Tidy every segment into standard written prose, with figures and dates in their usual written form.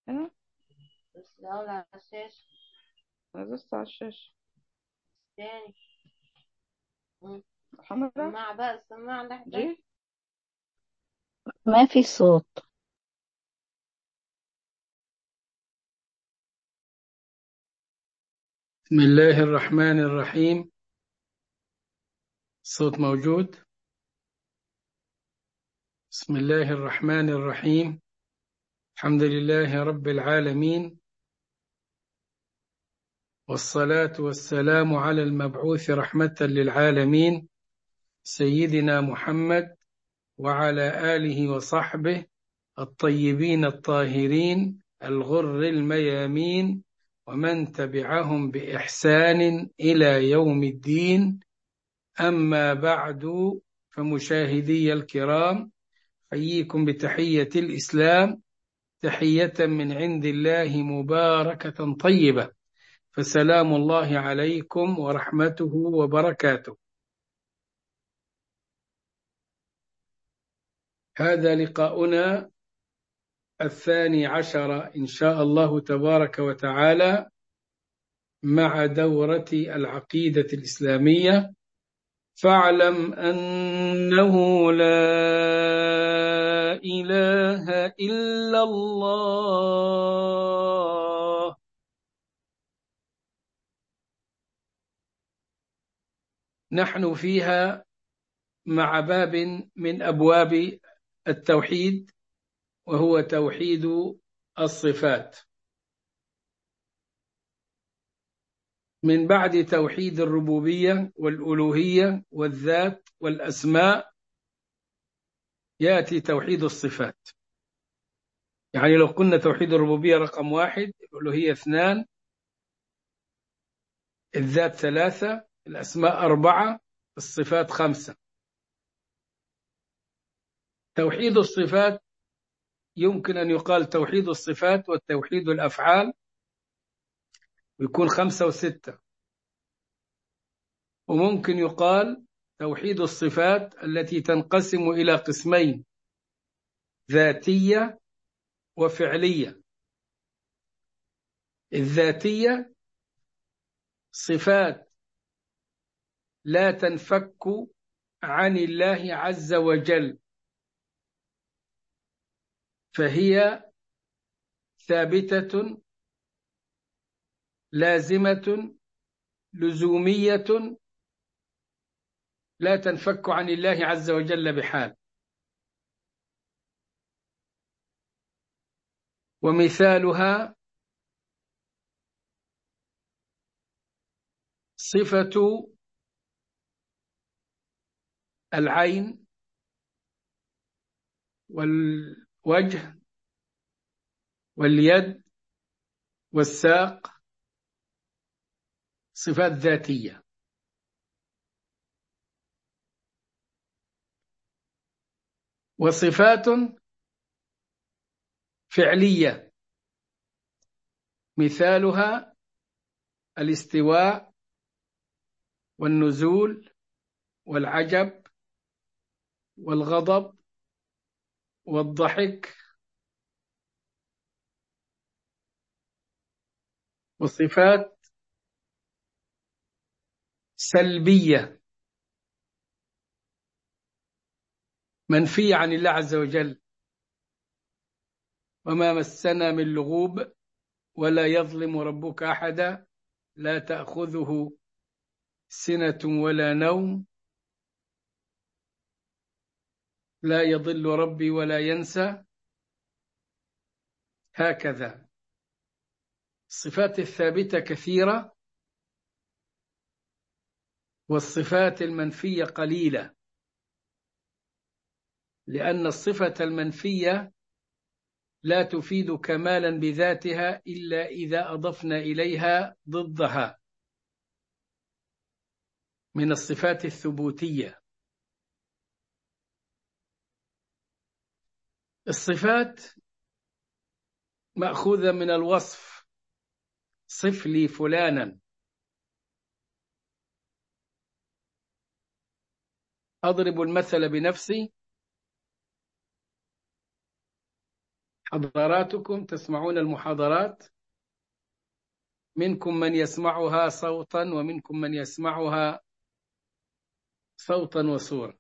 هنا. بس الأول على الشاشة. أنا دوست على الشاشة. تاني. مم. حمرا. سماعة بقى، السماعة اللي جي. ما في صوت. بسم الله الرحمن الرحيم. الصوت موجود. بسم الله الرحمن الرحيم. الحمد لله رب العالمين، والصلاة والسلام على المبعوث رحمة للعالمين سيدنا محمد وعلى آله وصحبه الطيبين الطاهرين الغر الميامين، ومن تبعهم بإحسان إلى يوم الدين. أما بعد، فمشاهدي الكرام، أحييكم بتحية الإسلام، تحية من عند الله مباركة طيبة، فسلام الله عليكم ورحمته وبركاته. هذا لقاؤنا 12 إن شاء الله تبارك وتعالى مع دورة العقيدة الإسلامية. فاعلم أنه لا إله إلا الله. نحن فيها مع باب من أبواب التوحيد، وهو توحيد الصفات. من بعد توحيد الربوبية والألوهية والذات والأسماء يأتي توحيد الصفات. يعني لو قلنا توحيد الربوبية رقم 1، الألوهية 2، الذات 3، الأسماء 4، الصفات 5. توحيد الصفات يمكن أن يقال توحيد الصفات والتوحيد الأفعال، ويكون 5 و6. وممكن يقال توحيد الصفات التي تنقسم إلى قسمين: ذاتية وفعلية. الذاتية صفات لا تنفك عن الله عز وجل، فهي ثابتة لازمة لزومية لا تنفك عن الله عز وجل بحال. ومثالها صفة العين والوجه واليد والساق، صفات ذاتية. وصفات فعلية مثالها الاستواء والنزول والعجب والغضب والضحك. وصفات سلبية منفية عن الله عز وجل: وما مسنا من لغوب ولا يظلم ربك أحدا، لا تأخذه سنة ولا نوم، لا يضل ربي ولا ينسى. هكذا الصفات الثابتة كثيرة، والصفات المنفية قليلة، لأن الصفة المنفية لا تفيد كمالا بذاتها إلا إذا أضفنا إليها ضدها من الصفات الثبوتية. الصفات مأخوذة من الوصف: صف لي فلانا. أضرب المثل بنفسي: حضراتكم تسمعون المحاضرات، منكم من يسمعها صوتا ومنكم من يسمعها صوتا وصورة.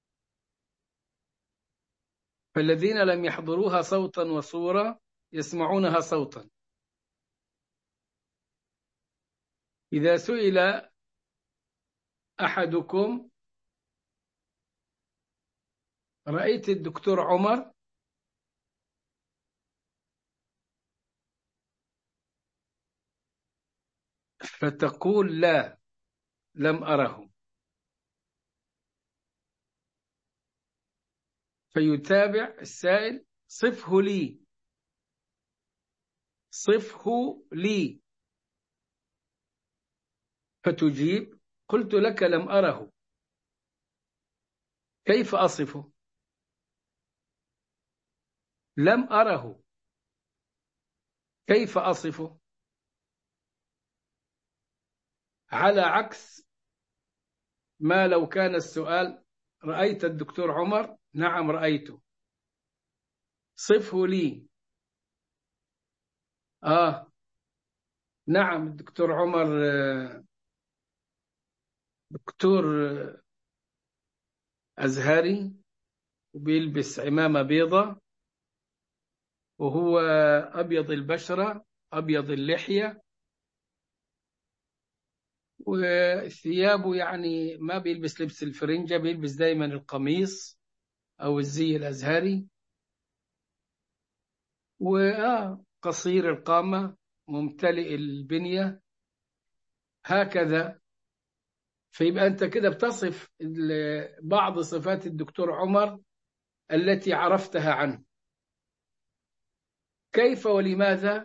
فالذين لم يحضروها صوتا وصورة يسمعونها صوتا. إذا سئل أحدكم رأيت الدكتور عمر؟ فتقول لا، لم أره. فيتابع السائل: صفه لي، صفه لي. فتجيب: قلت لك لم أره، كيف أصفه؟ لم أره، كيف أصفه؟ على عكس ما لو كان السؤال: رأيت الدكتور عمر؟ نعم رأيته. صفه لي. نعم الدكتور عمر دكتور أزهري، وبيلبس عمامة بيضة، وهو أبيض البشرة، أبيض اللحية، وثيابه يعني ما بيلبس لبس الفرنجة، بيلبس دايما القميص أو الزي الأزهري، قصير القامة، ممتلئ البنية، هكذا. فيبقى أنت كده بتصف بعض صفات الدكتور عمر التي عرفتها عنه. كيف ولماذا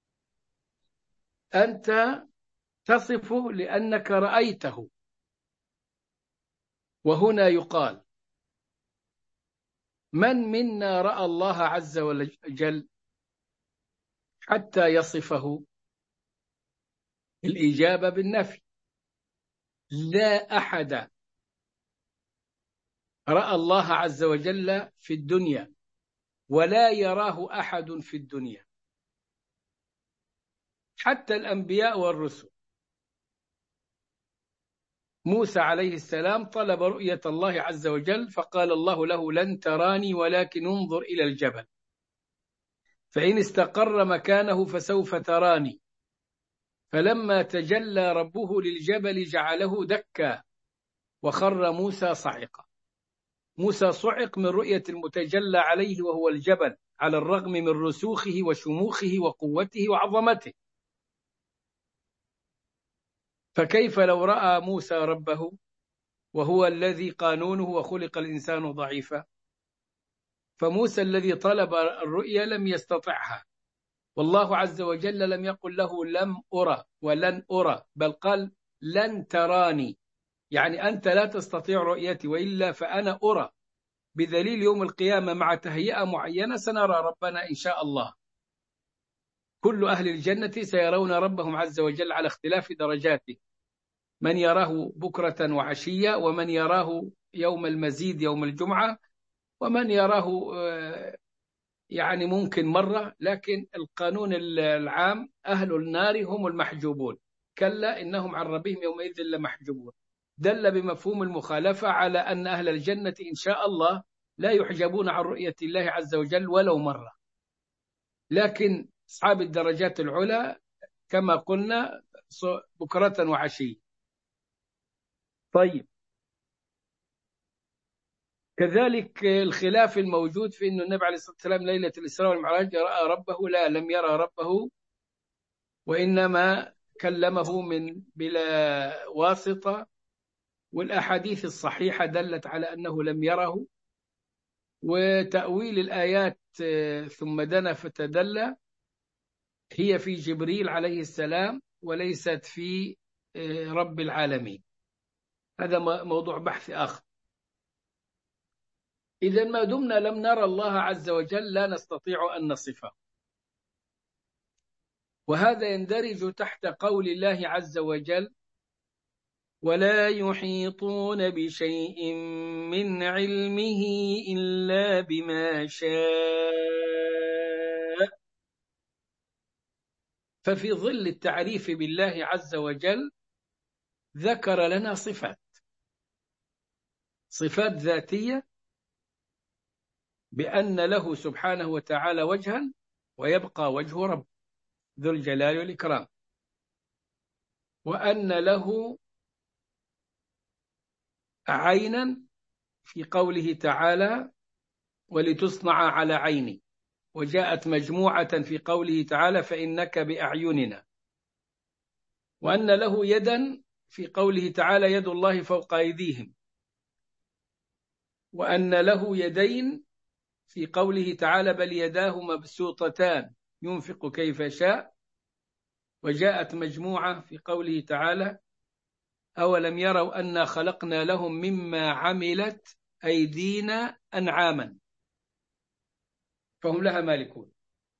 أنت تصفه؟ لأنك رأيته. وهنا يقال: من منا رأى الله عز وجل حتى يصفه؟ الإجابة بالنفي. لا أحد رأى الله عز وجل في الدنيا، ولا يراه أحد في الدنيا، حتى الأنبياء والرسل. موسى عليه السلام طلب رؤية الله عز وجل، فقال الله له: لن تراني ولكن انظر إلى الجبل، فإن استقر مكانه فسوف تراني. فلما تجلى ربه للجبل جعله دكا وخر موسى صعقا. موسى صعق من رؤية المتجلى عليه وهو الجبل، على الرغم من رسوخه وشموخه وقوته وعظمته. فكيف لو رأى موسى ربه وهو الذي قانونه وخلق الإنسان ضعيفا؟ فموسى الذي طلب الرؤيا لم يستطعها، والله عز وجل لم يقل له لم أرى ولن أرى، بل قال لن تراني، يعني أنت لا تستطيع رؤيتي، وإلا فأنا أرى، بدليل يوم القيامة مع تهيئة معينة سنرى ربنا إن شاء الله. كل أهل الجنة سيرون ربهم عز وجل على اختلاف درجاته، من يراه بكرة وعشية، ومن يراه يوم المزيد يوم الجمعة، ومن يراه يعني ممكن مرة. لكن القانون العام: أهل النار هم المحجوبون، كلا إنهم عن ربهم يومئذ لمحجوبون. دل بمفهوم المخالفة على أن أهل الجنة إن شاء الله لا يحجبون عن رؤية الله عز وجل ولو مرة. لكن أصحاب الدرجات العلى كما قلنا بكرة وعشي. طيب، كذلك الخلاف الموجود في أن النبي عليه الصلاة والسلام ليلة الإسراء والمعراج رأى ربه. لا، لم يرى ربه، وإنما كلمه من بلا واسطة، والأحاديث الصحيحة دلت على أنه لم يره. وتأويل الآيات ثم دنا فتدلى هي في جبريل عليه السلام، وليست في رب العالمين. هذا موضوع بحث آخر. إذا ما دمنا لم نرى الله عز وجل لا نستطيع أن نصفه. وهذا يندرج تحت قول الله عز وجل: ولا يحيطون بشيء من علمه إلا بما شاء. ففي ظل التعريف بالله عز وجل ذكر لنا صفات ذاتية، بأن له سبحانه وتعالى وجها ويبقى وجه رب ذو الجلال والإكرام، وأن له عينا في قوله تعالى ولتصنع على عيني، وجاءت مجموعة في قوله تعالى فإنك بأعيننا، وأن له يدا في قوله تعالى يد الله فوق أيديهم، وأن له يدين في قوله تعالى بل يداه مبسوطتان ينفق كيف شاء، وجاءت مجموعة في قوله تعالى أولم يروا أنا خلقنا لهم مما عملت أيدينا أنعاما فهم لها مالكون.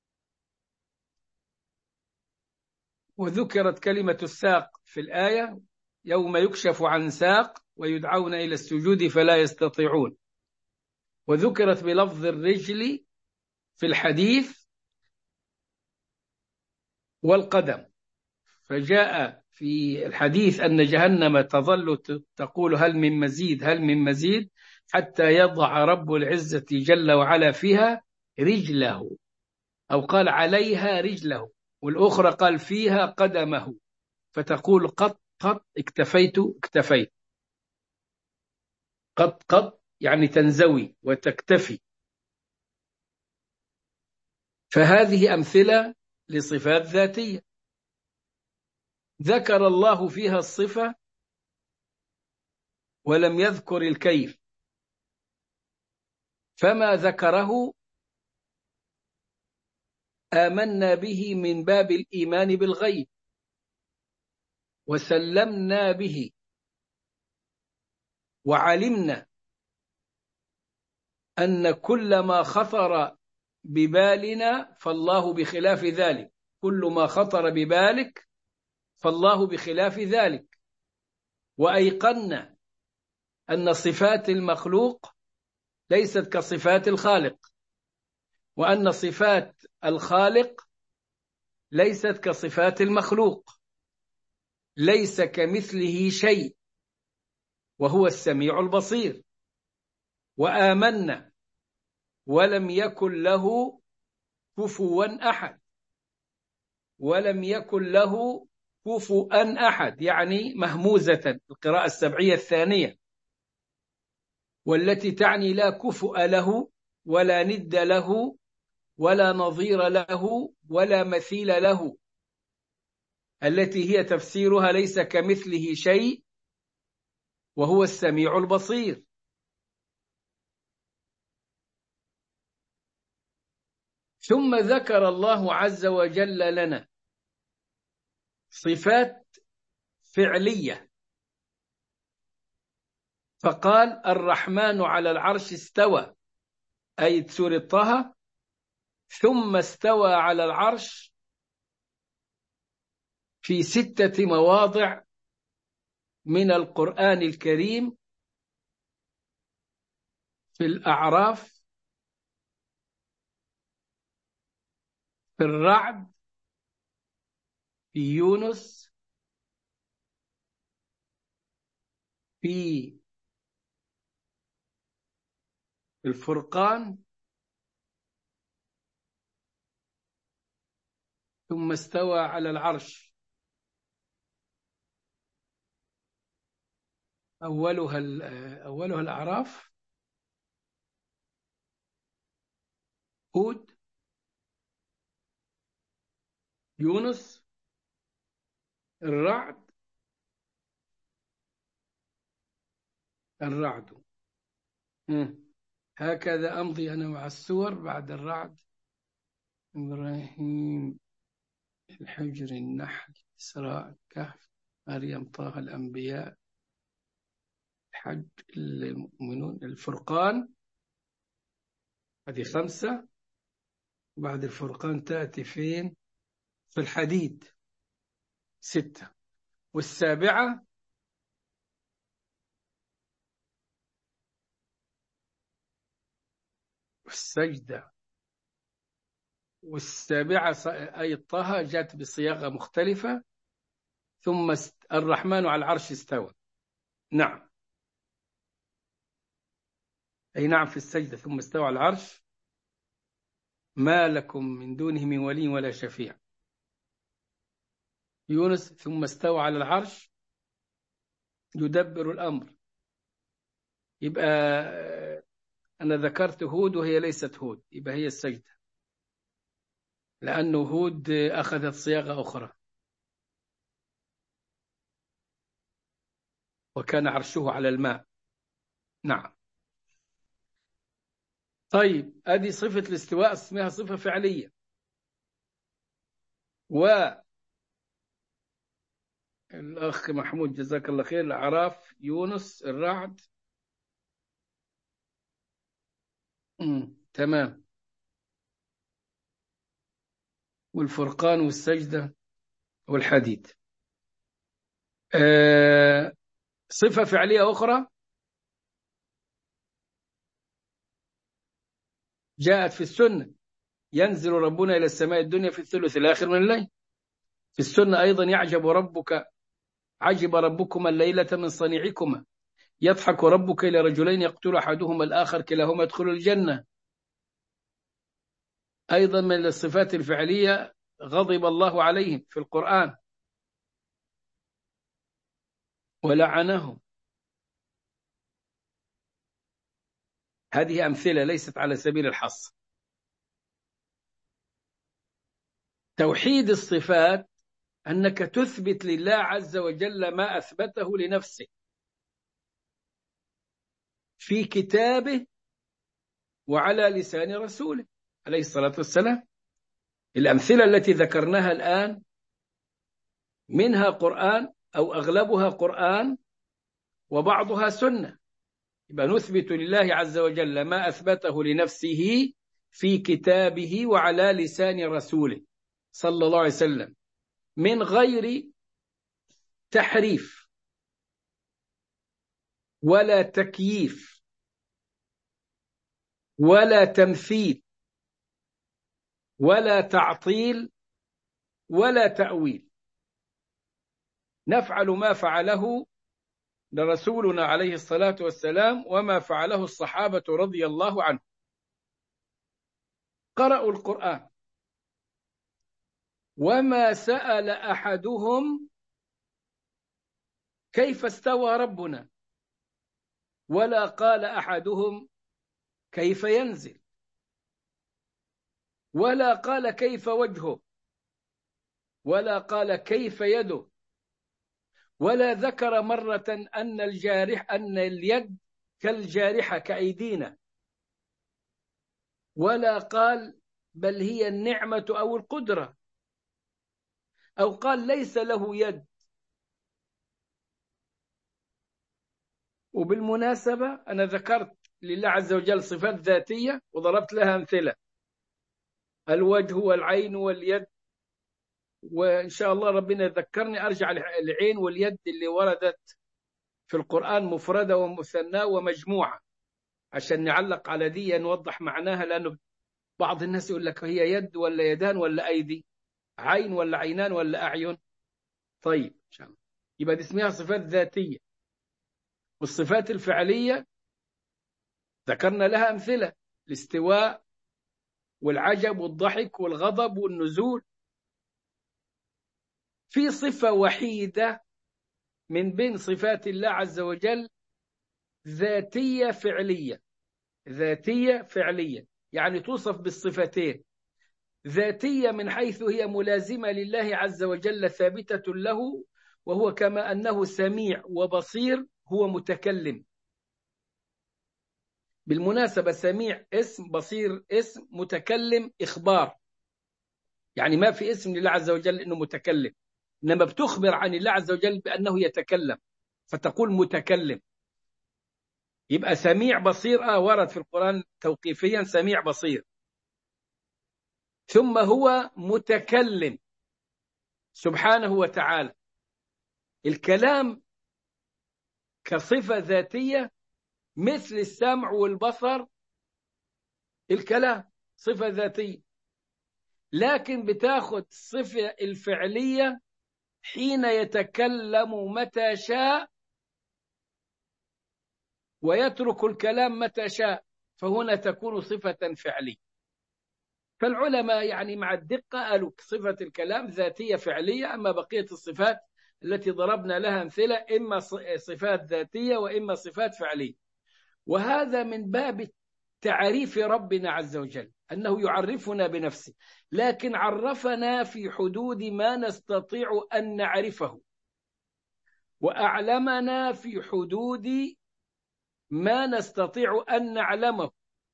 وذكرت كلمة الساق في الآية يوم يكشف عن ساق ويدعون إلى السجود فلا يستطيعون، وذكرت بلفظ الرجل في الحديث والقدم، فجاء في الحديث أن جهنم تظل تقول هل من مزيد هل من مزيد، حتى يضع رب العزة جل وعلا فيها رجله، أو قال عليها رجله، والأخرى قال فيها قدمه، فتقول قط قط اكتفيت اكتفيت، قط قط يعني تنزوي وتكتفي. فهذه أمثلة لصفات ذاتية ذكر الله فيها الصفة ولم يذكر الكيف، فما ذكره آمنا به من باب الإيمان بالغيب وسلمنا به، وعلمنا أن كل ما خطر ببالنا فالله بخلاف ذلك، كل ما خطر ببالك فالله بخلاف ذلك، وأيقنا أن صفات المخلوق ليست كصفات الخالق، وأن صفات الخالق ليست كصفات المخلوق، ليس كمثله شيء وهو السميع البصير. وآمنا ولم يكن له كفوا أحد، ولم يكن له كفوا أحد يعني مهموزة القراءة السبعية الثانية، والتي تعني لا كفؤ له ولا ند له ولا نظير له ولا مثيل له، التي هي تفسيرها ليس كمثله شيء وهو السميع البصير. ثم ذكر الله عز وجل لنا صفات فعلية، فقال الرحمن على العرش استوى، أي سورة طه، ثم استوى على العرش في 6 مواضع من القرآن الكريم، في الأعراف، في الرعد، في يونس، في الفرقان، ثم استوى على العرش. أولها الأعراف، هود، يونس، الرعد، الرعد. هكذا أمضي أنا مع السور بعد الرعد: إبراهيم، الحجر، النحل، إسراء، الكهف، مريم، طه، الأنبياء، الحج، المؤمنون، الفرقان، هذه 5. بعد الفرقان تأتي فين؟ في الحديد 6. والسابعة السجدة والسابعة أي طه جاءت بصياغة مختلفة. ثم الرحمن على العرش استوى. نعم، أي نعم في السجدة. ثم استوى على العرش ما لكم من دونه من ولي ولا شفيع. يونس ثم استوى على العرش يدبر الأمر. يبقى أنا ذكرت هود وهي ليست هود، يبقى هي السجدة، لأنه هود أخذت صياغة أخرى. وكان عرشه على الماء. نعم. طيب، هذه صفة الاستواء اسمها صفة فعلية. والأخ محمود جزاك الله خير، الأعراف، يونس، الرعد. تمام. والفرقان والسجدة والحديد. صفة فعلية أخرى جاءت في السنة: ينزل ربنا إلى السماء الدنيا في الثلث الآخر من الليل. في السنة أيضا: عجب ربكما الليلة من صنيعكما، يضحك ربك إلى رجلين يقتل أحدهما الآخر كلاهما يدخل الجنة. أيضا من الصفات الفعلية: غضب الله عليهم في القرآن ولعنهم. هذه أمثلة ليست على سبيل الحصر. توحيد الصفات أنك تثبت لله عز وجل ما أثبته لنفسه في كتابه وعلى لسان رسوله عليه الصلاة والسلام. الأمثلة التي ذكرناها الآن منها قرآن أو أغلبها قرآن وبعضها سنة. يبقى نثبت لله عز وجل ما أثبته لنفسه في كتابه وعلى لسان رسوله صلى الله عليه وسلم من غير تحريف ولا تكييف ولا تمثيل ولا تعطيل ولا تأويل. نفعل ما فعله لرسولنا عليه الصلاة والسلام وما فعله الصحابة رضي الله عنهم. قرأوا القرآن وما سأل أحدهم كيف استوى ربنا، ولا قال أحدهم كيف ينزل، ولا قال كيف وجهه، ولا قال كيف يده، ولا ذكر مرة أن اليد كالجارحة كأيدينا، ولا قال بل هي النعمة أو القدرة، أو قال ليس له يد. وبالمناسبة أنا ذكرت لله عز وجل صفات ذاتية وضربت لها أمثلة: الوجه والعين واليد. وإن شاء الله ربنا يذكرني أرجع العين واليد اللي وردت في القرآن مفردة ومثنى ومجموعة عشان نعلق على دي نوضح معناها، لأنه بعض الناس يقول لك هي يد ولا يدان ولا أيدي، عين ولا عينان ولا أعين. طيب إن شاء الله يبقى دي اسمها صفات ذاتية. والصفات الفعلية ذكرنا لها أمثلة: الاستواء والعجب والضحك والغضب والنزول. في صفة وحيدة من بين صفات الله عز وجل ذاتية فعلية. ذاتية فعلية يعني توصف بالصفتين: ذاتية من حيث هي ملازمة لله عز وجل ثابتة له، وهو كما أنه سميع وبصير هو متكلم. بالمناسبة سميع اسم، بصير اسم، متكلم إخبار. يعني ما في اسم لله عز وجل إنه متكلم، إنما بتخبر عن الله عز وجل بأنه يتكلم فتقول متكلم. يبقى سميع بصير ورد في القرآن توقيفيا سميع بصير. ثم هو متكلم سبحانه وتعالى. الكلام كصفة ذاتية مثل السمع والبصر، الكلام صفة ذاتية. لكن بتاخد الصفة الفعلية حين يتكلم متى شاء ويترك الكلام متى شاء، فهنا تكون صفة فعلية. فالعلماء يعني مع الدقة قالوا صفة الكلام ذاتية فعلية، أما بقية الصفات التي ضربنا لها أمثلة إما صفات ذاتية وإما صفات فعلية. وهذا من باب تعريف ربنا عز وجل، أنه يعرفنا بنفسه، لكن عرفنا في حدود ما نستطيع أن نعرفه، وأعلمنا في حدود ما نستطيع أن نعلمه.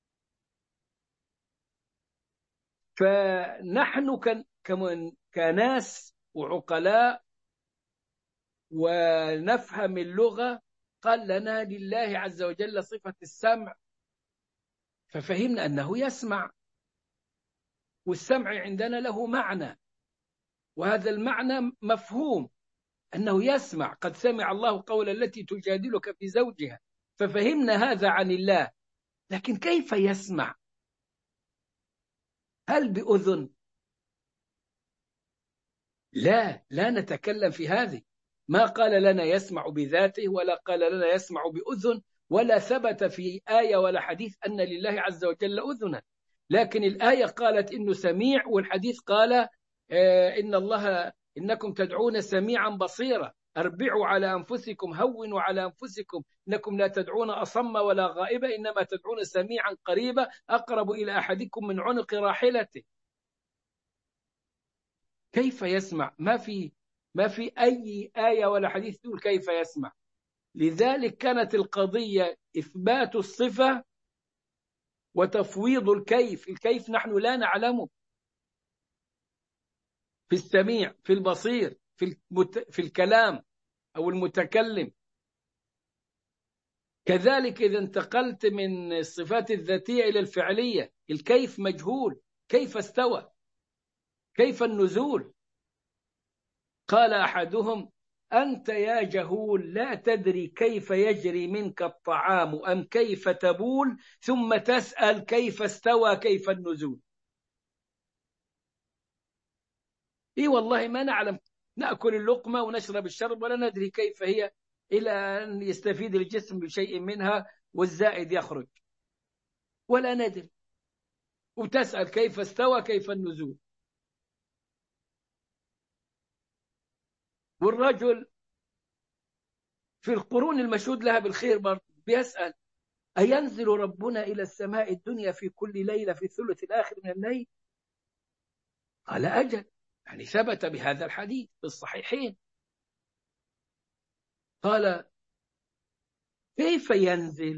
فنحن كناس وعقلاء ونفهم اللغة، قال لنا لله عز وجل صفة السمع، ففهمنا أنه يسمع، والسمع عندنا له معنى، وهذا المعنى مفهوم أنه يسمع. قد سمع الله قول التي تجادلك في زوجها، ففهمنا هذا عن الله. لكن كيف يسمع؟ هل بأذن؟ لا نتكلم في هذه. ما قال لنا يسمع بذاته، ولا قال لنا يسمع بأذن، ولا ثبت في آية ولا حديث أن لله عز وجل أذنا. لكن الآية قالت إنه سميع، والحديث قال إن الله إنكم تدعون سميعا بصيرا، أربعوا على أنفسكم، هونوا على أنفسكم، إنكم لا تدعون أصم ولا غائبا، إنما تدعون سميعا قريبا أقرب إلى أحدكم من عنق راحلته. كيف يسمع؟ ما في أي آية ولا حديث تقول كيف يسمع. لذلك كانت القضية إثبات الصفة وتفويض الكيف. الكيف نحن لا نعلمه، في السميع، في البصير، في الكلام أو المتكلم. كذلك إذا انتقلت من الصفات الذاتية إلى الفعلية، الكيف مجهول. كيف استوى؟ كيف النزول؟ قال أحدهم: أنت يا جهول لا تدري كيف يجري منك الطعام أم كيف تبول، ثم تسأل كيف استوى، كيف النزول. إيه والله ما نعلم، نأكل اللقمة ونشرب الشرب ولا ندري كيف هي، إلى أن يستفيد الجسم بشيء منها والزائد يخرج، ولا ندري. وتسأل كيف استوى، كيف النزول. والرجل في القرون المشهود لها بالخير برضه بيسأل: أينزل ربنا إلى السماء الدنيا في كل ليلة في الثلث الآخر من الليل؟ قال: أجل، يعني ثبت بهذا الحديث في الصحيحين. قال: كيف ينزل؟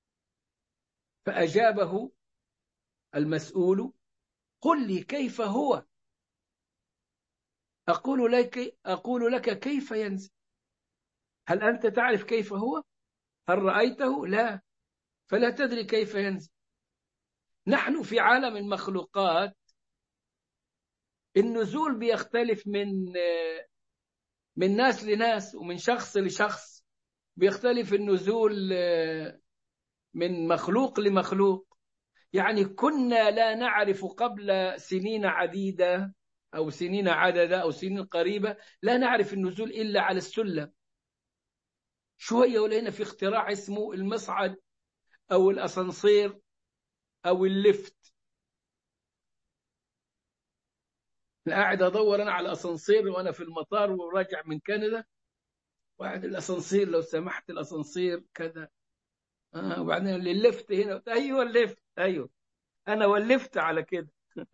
فأجابه المسؤول: قل لي كيف هو، أقول لك كيف ينزل. هل أنت تعرف كيف هو؟ هل رأيته؟ لا، فلا تدري كيف ينزل. نحن في عالم المخلوقات النزول بيختلف من ناس لناس ومن شخص لشخص، بيختلف النزول من مخلوق لمخلوق. يعني كنا لا نعرف قبل سنين عديدة أو سنين عددة أو سنين قريبة، لا نعرف النزول إلا على السلم. شوية ولقينا في اختراع اسمه المصعد أو الأسانسير أو الليفت. قاعد أدور أنا على أسانسير وأنا في المطار وراجع من كندا، واحد الأسانسير لو سمحت، الأسانسير كذا، وبعدين الليفت هنا، أيوه الليفت، أيوه أنا ولفت على كده.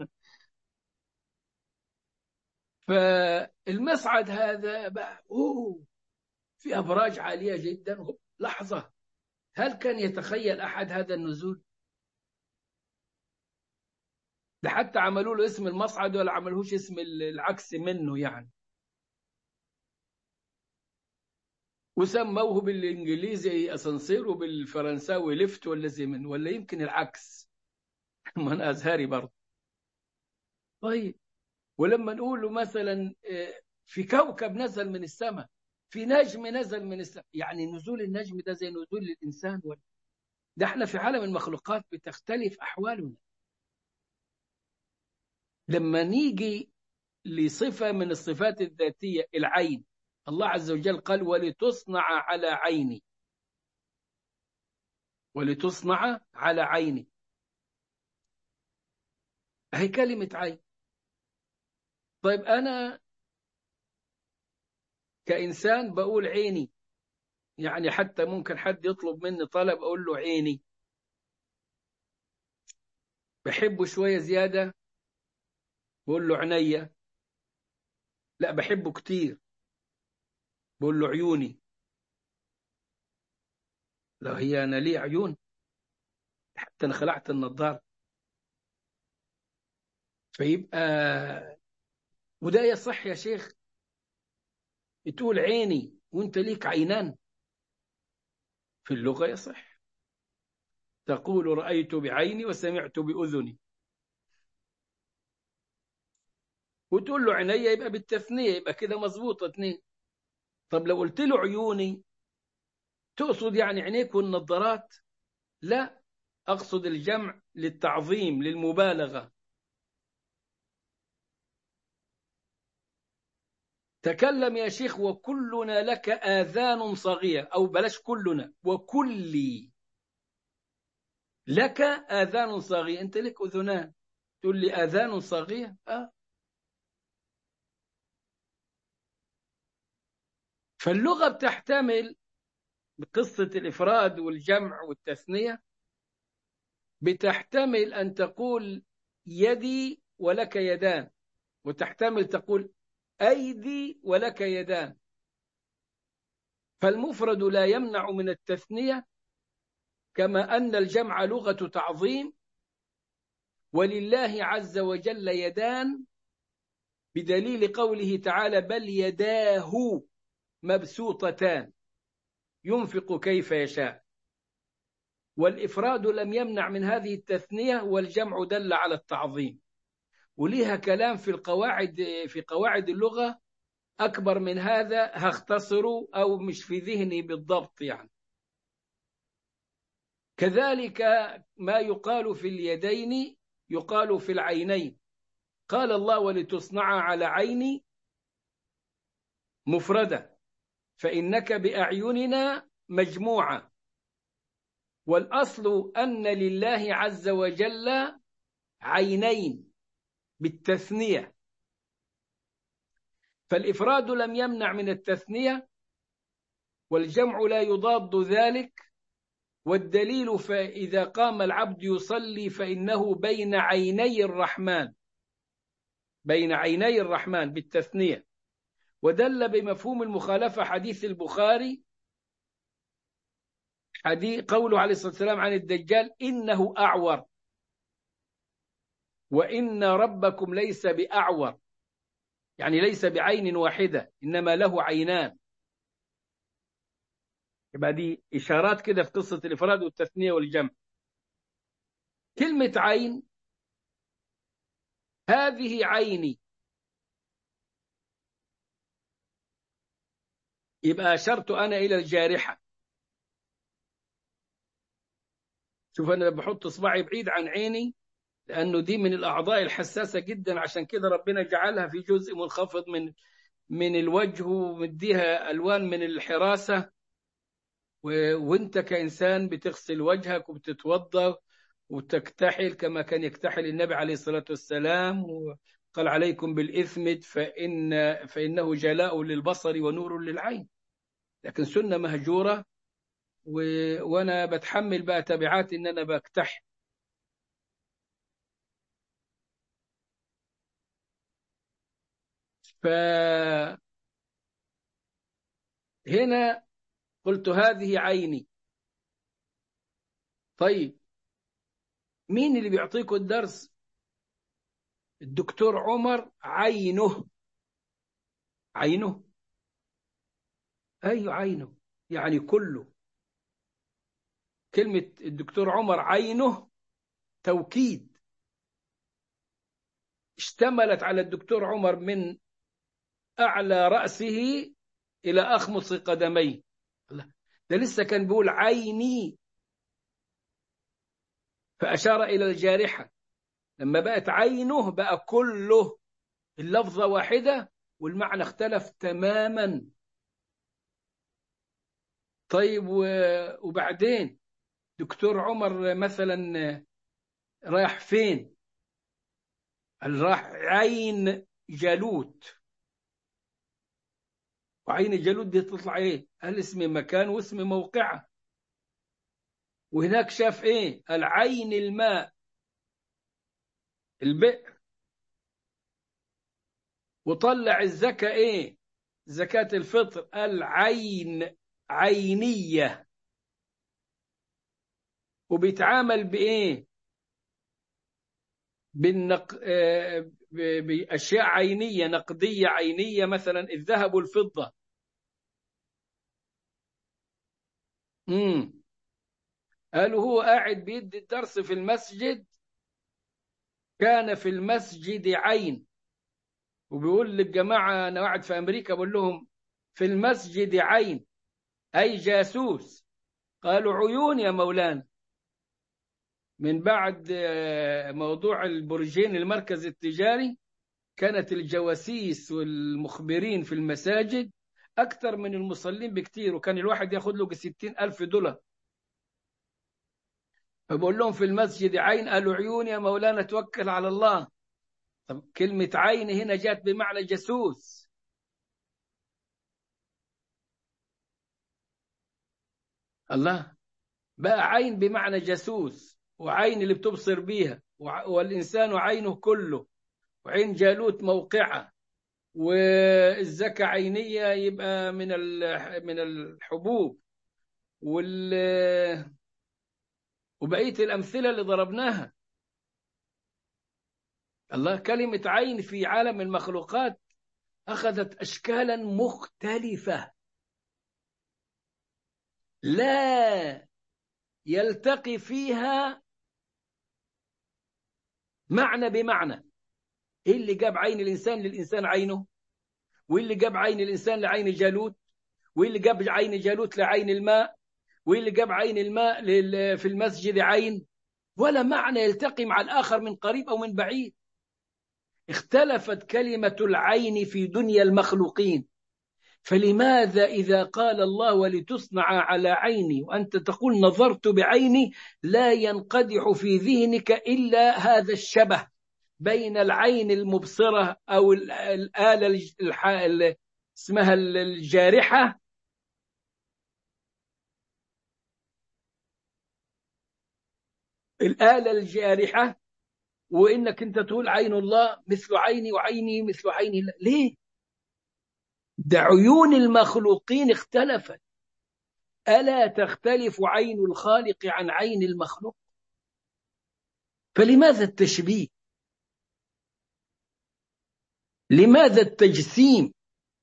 فالمصعد هذا بقى في أبراج عالية جدا. لحظة، هل كان يتخيل أحد هذا النزول؟ ده حتى عملوا له اسم المصعد ولا عملوش اسم العكس منه يعني، وسموه بالإنجليزي أسانسير وبالفرنساوي ليفت ولا زي من، ولا يمكن العكس. ما أنا أزهري برضه. طيب، ولما نقول له مثلا في كوكب نزل من السماء، في نجم نزل من السماء، يعني نزول النجم ده زي نزول الإنسان ولا؟ ده احنا في عالم المخلوقات بتختلف أحوالنا. لما نيجي لصفة من الصفات الذاتية العين، الله عز وجل قال ولتصنع على عيني، ولتصنع على عيني، هي كلمة عين. طيب أنا كإنسان بقول عيني، يعني حتى ممكن حد يطلب مني طلب أقول له عيني، بحبه شوية زيادة بقول له عينيا، لا بحبه كتير بقول له عيوني. لو هي أنا ليه عيون؟ حتى أنا خلعت النظارة. فيبقى وده يصح يا شيخ تقول عيني وانت ليك عينان؟ في اللغة يصح، تقول رأيت بعيني وسمعت بأذني، وتقول له عيني يبقى بالتثنية، يبقى كده مظبوطة اتنين. طب لو قلت له عيوني تقصد يعني عينيك والنظارات؟ لا، أقصد الجمع للتعظيم للمبالغة. تكلم يا شيخ وكلنا لك آذان صغيرة، أو بلاش كلنا، وكلي لك آذان صغيرة، أنت لك أذنان تقول لي آذان صغيرة؟ فاللغة بتحتمل بقصة الإفراد والجمع والتثنية، بتحتمل أن تقول يدي ولك يدان، وتحتمل تقول أيدي ولك يدان. فالمفرد لا يمنع من التثنية، كما أن الجمع لغة تعظيم، ولله عز وجل يدان بدليل قوله تعالى بل يداه مبسوطتان ينفق كيف يشاء. والإفراد لم يمنع من هذه التثنية، والجمع دل على التعظيم. وليها كلام في القواعد، في قواعد اللغة أكبر من هذا، هختصره أو مش في ذهني بالضبط يعني. كذلك ما يقال في اليدين يقال في العينين. قال الله ولتصنع على عيني مفردة، فإنك بأعيننا مجموعة. والأصل أن لله عز وجل عينين بالتثنية، فالإفراد لم يمنع من التثنية، والجمع لا يضاد ذلك. والدليل فإذا قام العبد يصلي فإنه بين عيني الرحمن، بين عيني الرحمن بالتثنية. ودل بمفهوم المخالفة حديث البخاري، حديث قوله عليه الصلاة والسلام عن الدجال إنه أعور، وإن ربكم ليس بأعور، يعني ليس بعين واحدة إنما له عينان. يبقى دي إشارات كده في قصة الإفراد والتثنية والجمع. كلمة عين، هذه عيني، يبقى أشرت أنا إلى الجارحة. شوف أنا بحط إصبعي بعيد عن عيني لأنه دي من الأعضاء الحساسة جدا، عشان كده ربنا جعلها في جزء منخفض من الوجه، ومديها ألوان من الحراسة. وانت كإنسان بتغسل وجهك وبتتوضا وتكتحل كما كان يكتحل النبي عليه الصلاة والسلام، وقال عليكم بالإثم فإنه جلاء للبصر ونور للعين، لكن سنة مهجورة. وأنا بتحمل بقى تبعات إن أنا بكتحل. فهنا قلت هذه عيني. طيب مين اللي بيعطيكم الدرس؟ الدكتور عمر عينه. عينه، أيوة عينه يعني كله. كلمة الدكتور عمر عينه توكيد، اشتملت على الدكتور عمر من أعلى رأسه إلى أخمص قدميه. ده لسه كان بيقول عيني، فأشار إلى الجارحة. لما بقت عينه بقى كله، اللفظة واحدة والمعنى اختلف تماما. طيب وبعدين دكتور عمر مثلا رايح فين؟ قال راح عين جالوت. وعين جالوت دي تطلع ايه؟ قال اسم مكان واسم موقعه. وهناك شاف ايه؟ قال عين الماء، البئر. وطلع الزكاة ايه؟ زكاة الفطر. قال عين، عينية. وبيتعامل بايه؟ بأشياء عينية نقدية عينية، مثلا الذهب والفضة. قالوا هو قاعد بيدي الدرس في المسجد، كان في المسجد عين. وبيقول للجماعة، أنا قاعد في أمريكا، بقول لهم في المسجد عين أي جاسوس. قالوا عيون يا مولانا. من بعد موضوع البرجين المركز التجاري، كانت الجواسيس والمخبرين في المساجد أكثر من المصلين بكتير، وكان الواحد ياخد له 60,000 دولار. فبقول لهم في المسجد عين، قالوا عيون يا مولانا، توكل على الله. طب كلمة عين هنا جات بمعنى جاسوس. الله، بقى عين بمعنى جاسوس، وعين اللي بتبصر بيها، والإنسان عينه كله. وعين جالوت موقعه. والزكاة عينية يبقى من الحبوب. وبقية الأمثلة اللي ضربناها. الله، كلمة عين في عالم المخلوقات أخذت أشكالا مختلفة، لا يلتقي فيها معنى بمعنى. إيه اللي جاب عين الإنسان للإنسان عينه؟ وإيه اللي جاب عين الإنسان لعين جالوت؟ وإيه اللي جاب عين جالوت لعين الماء؟ وإيه اللي جاب عين الماء في المسجد عين؟ ولا معنى يلتقي مع الآخر من قريب أو من بعيد. اختلفت كلمة العين في دنيا المخلوقين. فلماذا إذا قال الله ولتصنع على عيني وأنت تقول نظرت بعيني، لا ينقدح في ذهنك إلا هذا الشبه بين العين المبصرة أو الآلة اسمها الجارحة، الآلة الجارحة، وإنك أنت تقول عين الله مثل عيني وعيني مثل عيني. ليه؟ ده عيون المخلوقين اختلفت. ألا تختلف عين الخالق عن عين المخلوق؟ فلماذا التشبيه؟ لماذا التجسيم؟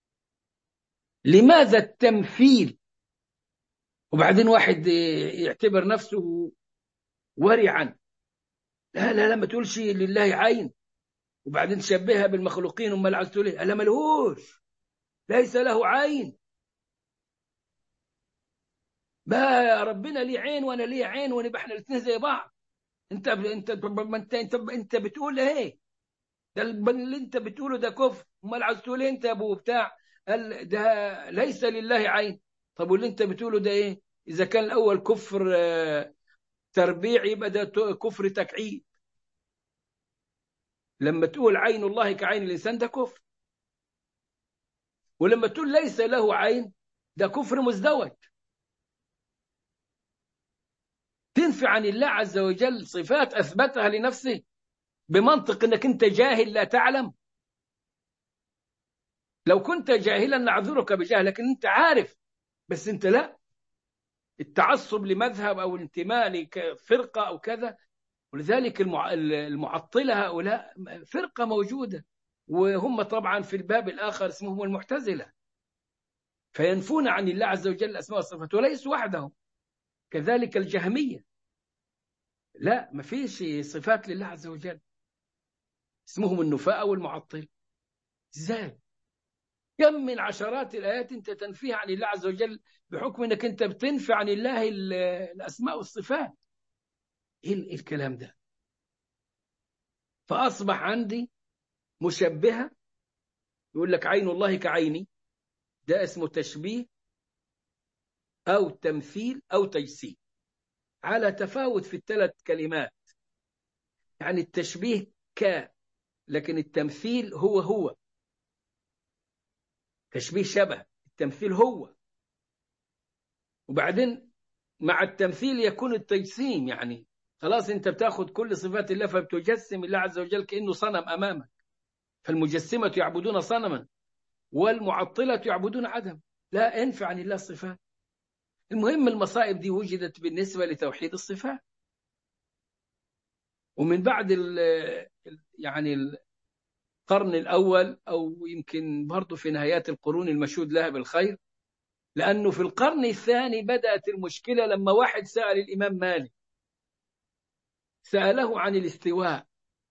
لماذا التمثيل؟ وبعدين واحد يعتبر نفسه ورعا، لا لا لا، ما تقولش لله عين وبعدين تشبهها بالمخلوقين. امال عايز تقول ايه؟ الا ملهوش، ليس له عين. بقى ربنا ليه عين وانا ليه عين ونبقى احنا الاثنين زي بعض. انت بتقول ايه؟ ده اللي انت بتقوله ده كفر. امال عايز تقول ايه انت يا ابو بتاع؟ قال ده ليس لله عين. طب واللي انت بتقوله ده ايه؟ اذا كان الاول كفر تربيع، يبقى ده كفر تكعيب. لما تقول عين الله كعين الانسان ده كفر، ولما تقول ليس له عين ده كفر مزدوج. تنفي عن الله عز وجل صفات اثبتها لنفسه بمنطق انك انت جاهل لا تعلم. لو كنت جاهلا نعذرك بجهل، لكن انت عارف بس انت لا. التعصب لمذهب او الانتماء لفرقه او كذا. ولذلك المعطله هؤلاء فرقه موجوده، وهم طبعا في الباب الاخر اسمهم المعتزله، فينفون عن الله عز وجل الاسماء والصفات وليسوا وحدهم. كذلك الجهميه، لا ما فيش صفات لله عز وجل، اسمهم النفاء والمعطل. ازاي؟ كم من عشرات الآيات أنت تنفيها عن الله عز وجل بحكم أنك أنت بتنفي عن الله الأسماء والصفات. إيه الكلام ده؟ فأصبح عندي مشبهة، يقول لك عين الله كعيني، ده اسمه تشبيه أو تمثيل أو تجسيم، على تفاوت في الثلاث كلمات. يعني التشبيه لكن التمثيل هو تشبيه شبه، التمثيل هو. وبعدين مع التمثيل يكون التجسيم، يعني خلاص انت بتاخد كل صفات الله فبتجسم الله عز وجل كأنه صنم أمامك. فالمجسمة يعبدون صنما والمعطلة يعبدون عدم، لا انفع عن الله الصفات. المهم المصائب دي وجدت بالنسبة لتوحيد الصفات. ومن بعد يعني القرن الأول، أو يمكن برضه في نهايات القرون المشهود لها بالخير، لأنه في القرن الثاني بدأت المشكلة لما واحد سأل الإمام مالك، سأله عن الاستواء،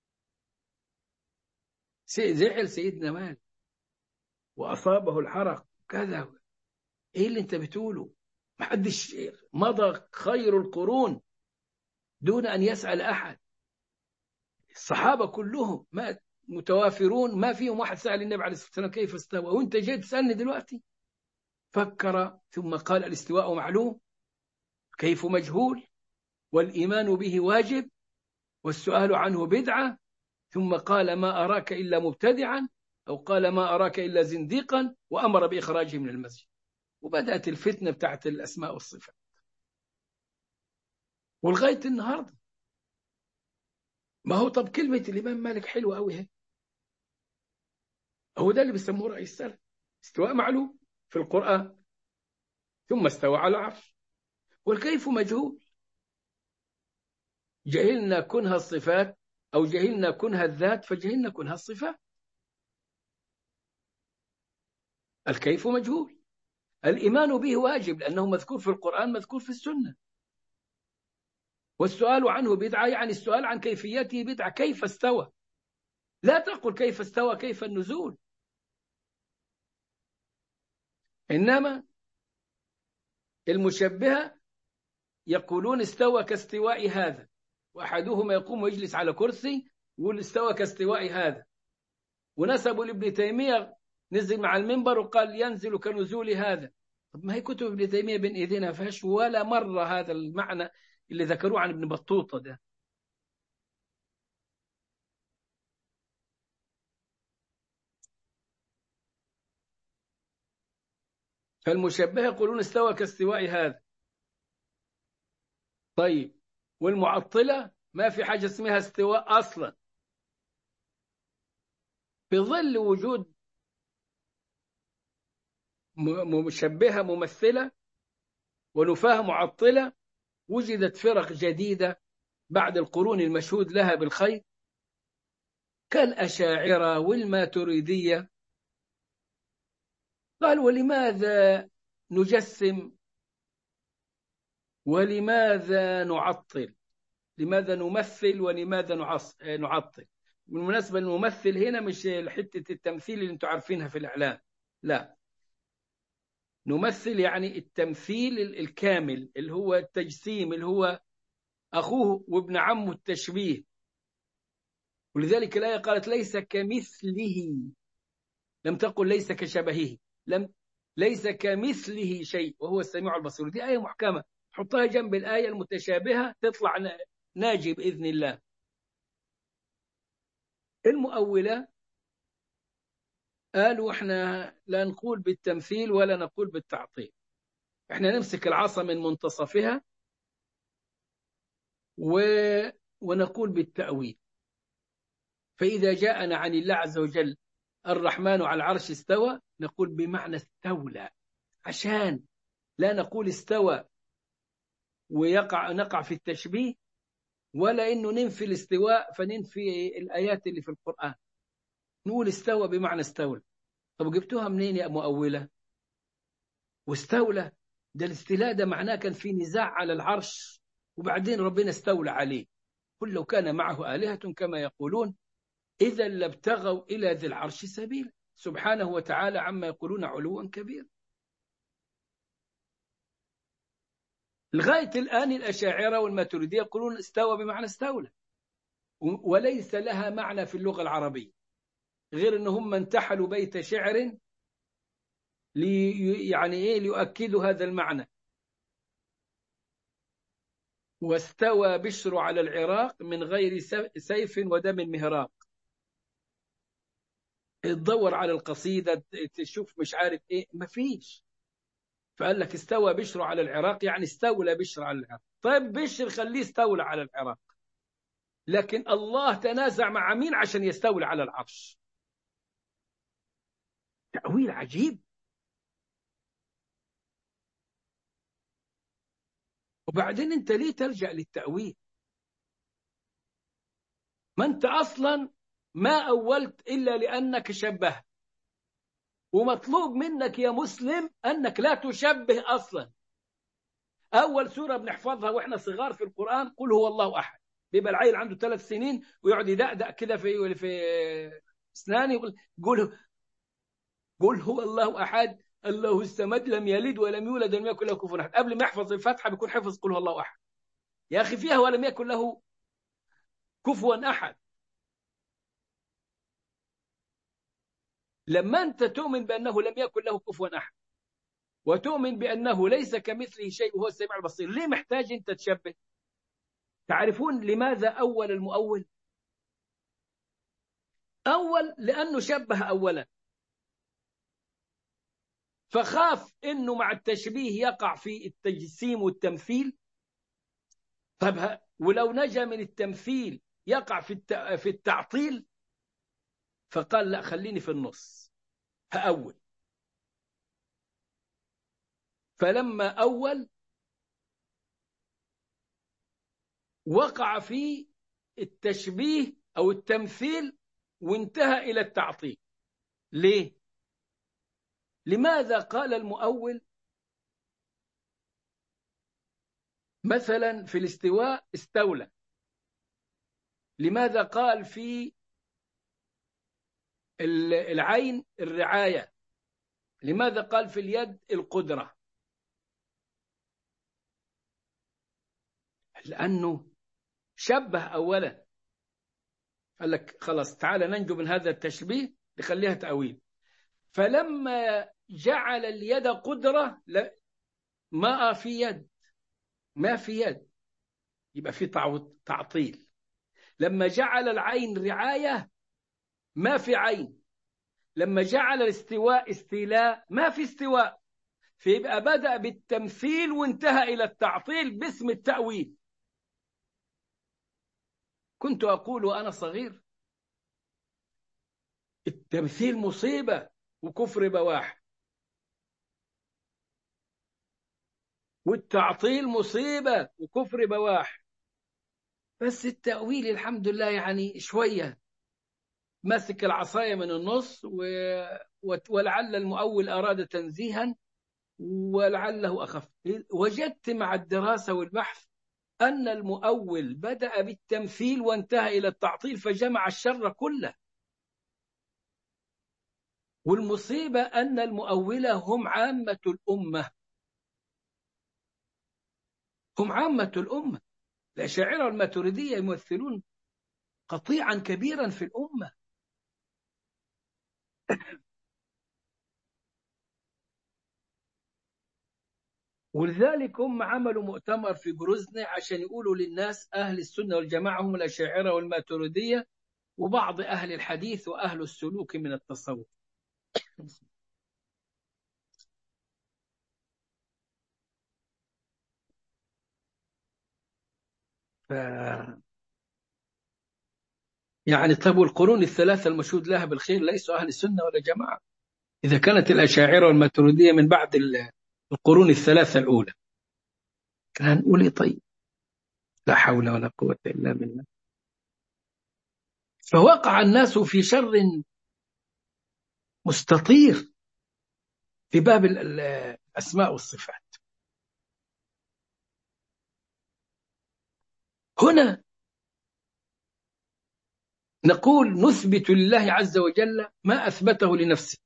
زعل سيدنا مالك وأصابه الحرق كذا. إيه اللي أنت بتقوله؟ محدش مضى خير القرون دون أن يسأل أحد. الصحابة كلهم ما متوافرون، ما فيهم واحد سأل النبي عليه الصلاة والسلام كيف استوى، وأنت جاي تسألني دلوقتي؟ فكر ثم قال الاستواء معلوم، كيف مجهول، والإيمان به واجب، والسؤال عنه بدعة. ثم قال ما أراك إلا مبتدعا، أو قال ما أراك إلا زنديقا، وأمر بإخراجه من المسجد. وبدأت الفتنة بتاعت الأسماء والصفات، ولغاية النهاردة. ما هو طب كلمة الإمام مالك حلوة أوي هي، هو ده اللي بيسموه رأي السلف، استواء معلوم في القرآن، ثم استوى على العرش، والكيف مجهول. جهلنا كنها الصفات، أو جهلنا كنها الذات فجهلنا كنها الصفات. الكيف مجهول، الإيمان به واجب لأنه مذكور في القرآن مذكور في السنة. والسؤال عنه بدعة، يعني السؤال عن كيفيته بدعة. كيف استوى؟ لا تقل كيف استوى كيف النزول. إنما المشبهة يقولون استوى كاستواء هذا، وأحدهما يقوم ويجلس على كرسي يقول استوى كاستواء هذا، ونسبوا لابن تيمية نزل مع المنبر وقال ينزل كنزول هذا. طب ما هي كتب ابن تيمية بين إيدينا فيهاش ولا مرة هذا المعنى اللي ذكروه عن ابن بطوطة ده. فالمشبهة يقولون استوى كاستواء هذا. طيب، والمعطلة ما في حاجة اسمها استواء أصلا، في ظل وجود مشبهة ممثلة ونفاه معطلة. وجدت فرق جديدة بعد القرون المشهود لها بالخير كالأشاعرة والماتريدية. قال ولماذا نجسم، ولماذا نعطل، لماذا نمثل ولماذا نعطل. بالمناسبة الممثل هنا مش حتة التمثيل اللي انتم عارفينها في الإعلام، لا، نمثل يعني التمثيل الكامل اللي هو التجسيم، اللي هو أخوه وابن عمه التشبيه. ولذلك الآية قالت ليس كمثله، لم تقل ليس كشبهه، ليس كمثله شيء وهو السميع البصير. دي آية محكمة، حطها جنب الآية المتشابهة تطلع ناجي بإذن الله. المؤولة قالوا احنا لا نقول بالتمثيل ولا نقول بالتعطيل، احنا نمسك العصا من منتصفها ونقول بالتأويل. فإذا جاءنا عن الله عز وجل الرحمن على العرش استوى، نقول بمعنى استولى، عشان لا نقول استوى نقع في التشبيه، ولا إنه ننفي الاستواء فننفي الآيات اللي في القرآن. نقول استوى بمعنى استولى. طب جبتوها منين يا مؤولة؟ واستولى ده الاستيلاء ده معناه كان في نزاع على العرش وبعدين ربنا استولى عليه. قل لو كان معه آلهة كما يقولون إذا لابتغوا إلى ذي العرش سبيلا سبحانه وتعالى عما يقولون علوا كبيرا. لغاية الآن الأشاعرة والماتريدية يقولون استوى بمعنى استولى. وليس لها معنى في اللغة العربية، غير أنهم انتحلوا بيت شعر يعني إيه ليؤكدوا هذا المعنى. واستوى بشر على العراق من غير سيف ودم مهراق. تدور على القصيدة تشوف مش عارف إيه، مفيش. فقال لك استوى بشر على العراق، يعني استولى بشر على العراق. طيب بشر خليه استولى على العراق، لكن الله تنازع مع مين عشان يستولى على العرش؟ تأويل عجيب. وبعدين انت ليه تلجأ للتأويل؟ ما انت اصلا ما أولت إلا لأنك شبهت، ومطلوب منك يا مسلم أنك لا تشبه أصلا. أول سورة بنحفظها وإحنا صغار في القرآن قل هو الله أحد. بيبقى العيل عنده 3 سنين ويقعد يدقدق كده في أسنانه يقول قل هو الله أحد الله الصمد لم يلد ولم يولد ولم يكن له كفوا أحد. قبل ما يحفظ الفاتحة بيكون حفظ قل هو الله أحد. يا أخي فيها ولم يكن له كفوا أحد. لما أنت تؤمن بأنه لم يكن له كفوا أحد وتؤمن بأنه ليس كمثله شيء وهو السميع البصير، ليه محتاج أنت تشبه؟ تعرفون لماذا أول المؤول؟ أول لأنه شبه أولا، فخاف أنه مع التشبيه يقع في التجسيم والتمثيل. طب ولو نجا من التمثيل يقع في التعطيل، فقال لا خليني في النص هأول. فلما أول وقع في التشبيه أو التمثيل وانتهى إلى التعطيل. ليه؟ لماذا قال المؤول مثلا في الاستواء استولى؟ لماذا قال في العين الرعاية؟ لماذا قال في اليد القدرة؟ لأنه شبه أولا. قال لك خلاص تعالى ننجو من هذا التشبيه نخليها تأويل. فلما جعل اليد قدرة ما في يد، ما في يد يبقى في تعطيل. لما جعل العين رعاية ما في عين. لما جعل الاستواء استيلاء ما في استواء. فيبقى بدأ بالتمثيل وانتهى إلى التعطيل باسم التأويل. كنت أقول وأنا صغير التمثيل مصيبة وكفر بواح، والتعطيل مصيبة وكفر بواح، بس التأويل الحمد لله يعني شوية ماسك العصاية من النص ولعل المؤول أراد تنزيها ولعله أخف. وجدت مع الدراسة والبحث أن المؤول بدأ بالتمثيل وانتهى إلى التعطيل فجمع الشر كله. والمصيبة أن المؤولة هم عامة الأمة، هم عامة الأمة. الأشاعرة والماتريدية يمثلون قطيعا كبيرا في الأمة. ولذلك هم عملوا مؤتمر في جروزني عشان يقولوا للناس أهل السنة والجماعة هم الأشاعرة والماتريدية وبعض أهل الحديث وأهل السلوك من التصوف. ف... يعني طب والقرون الثلاثة المشهود لها بالخير ليسوا أهل السنة ولا جماعة؟ إذا كانت الأشاعرة والماتريدية من بعد القرون الثلاثة الأولى، كان هنقول إيه طيب؟ لا حول ولا قوة إلا بالله. فوقع الناس في شر مستطير في باب الأسماء والصفات. هنا نقول نثبت لله عز وجل ما أثبته لنفسه.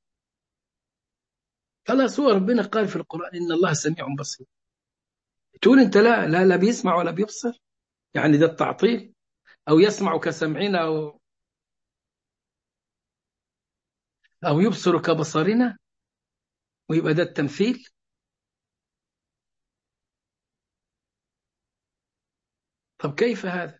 خلاص هو ربنا قال في القرآن إن الله سميع بصير. تقول أنت لا بيسمع ولا بيبصر، يعني ده التعطيل. أو يسمع كسمعنا أو يبصر كبصرنا، ويبقى ده التمثيل؟ طب كيف هذا؟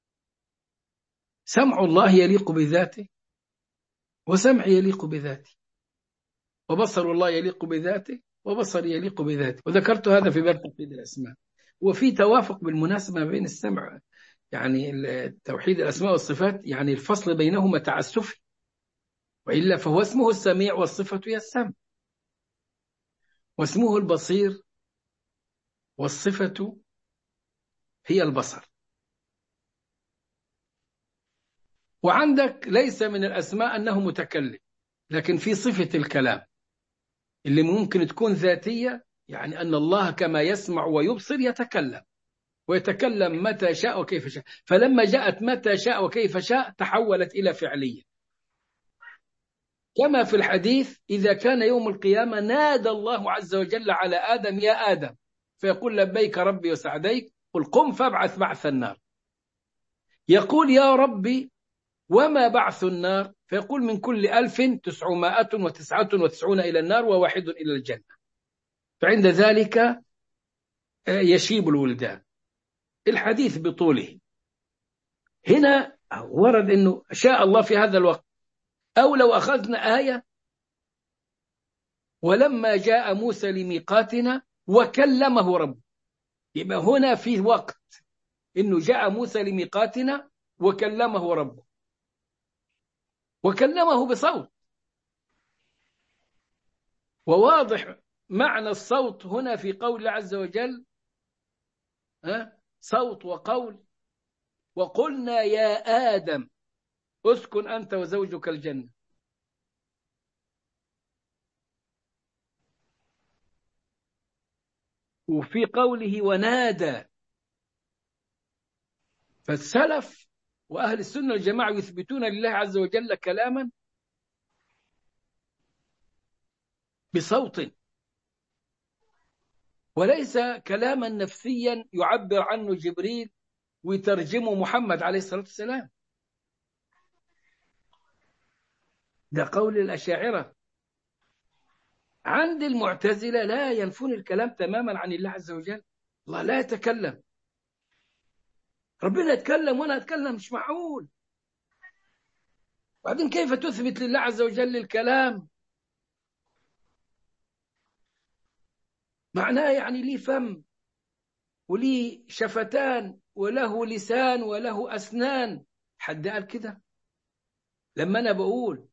سمع الله يليق بذاته، وسمع يليق بذاته، وبصر الله يليق بذاته، وبصر يليق بذاته. وذكرت هذا في باب توحيد الأسماء. وفي توافق بالمناسبة بين السمع، يعني توحيد الأسماء والصفات، يعني الفصل بينهما تعسفي، وإلا فهو اسمه السميع والصفة هي السمع، واسمه البصير والصفة هي البصر. وعندك ليس من الأسماء أنه متكلم، لكن في صفة الكلام اللي ممكن تكون ذاتية، يعني أن الله كما يسمع ويبصر يتكلم، ويتكلم متى شاء وكيف شاء. فلما جاءت متى شاء وكيف شاء تحولت إلى فعلية، كما في الحديث: إذا كان يوم القيامة نادى الله عز وجل على آدم: يا آدم، فيقول: لبيك ربي وسعديك، قل قم فابعث بعث النار. يقول: يا ربي وما بعث النار؟ فيقول: من كل 1999 إلى النار وواحد إلى الجنة. فعند ذلك يشيب الولدان. الحديث بطوله. هنا ورد أنه شاء الله في هذا الوقت. أو لو أخذنا آية: ولما جاء موسى لميقاتنا وكلمه ربه، يبقى هنا في وقت أنه جاء موسى لميقاتنا وكلمه ربه، وكلمه بصوت. وواضح معنى الصوت هنا في قول الله عز وجل: صوت وقول. وقلنا يا آدم اسكن أنت وزوجك الجنة. وفي قوله ونادى. فالسلف وأهل السنة الجماعة يثبتون لله عز وجل كلاما بصوت، وليس كلاما نفسيا يعبر عنه جبريل ويترجمه محمد عليه الصلاة والسلام. ده قول الأشاعرة. عند المعتزلة لا، ينفون الكلام تماما عن الله عز وجل. الله لا يتكلم. ربنا يتكلم وأنا أتكلم؟ مش معقول. بعدين كيف تثبت لله عز وجل الكلام؟ معناه يعني ليه فم وليه شفتان وله لسان وله أسنان. حد قال كده؟ لما أنا بقول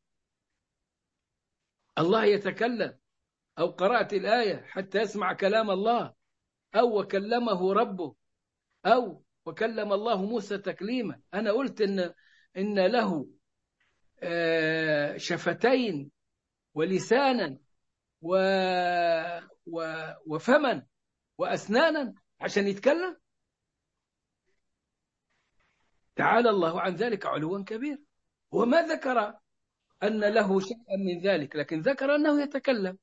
الله يتكلم، أو قرأت الآية حتى يسمع كلام الله، أو وكلمه ربه، أو وكلم الله موسى تكليما، أنا قلت إن له شفتين ولسانا وفما وأسنانا عشان يتكلم؟ تعالى الله عن ذلك علوا كبير. وما ذكر أن له شيئا من ذلك، لكن ذكر أنه يتكلم.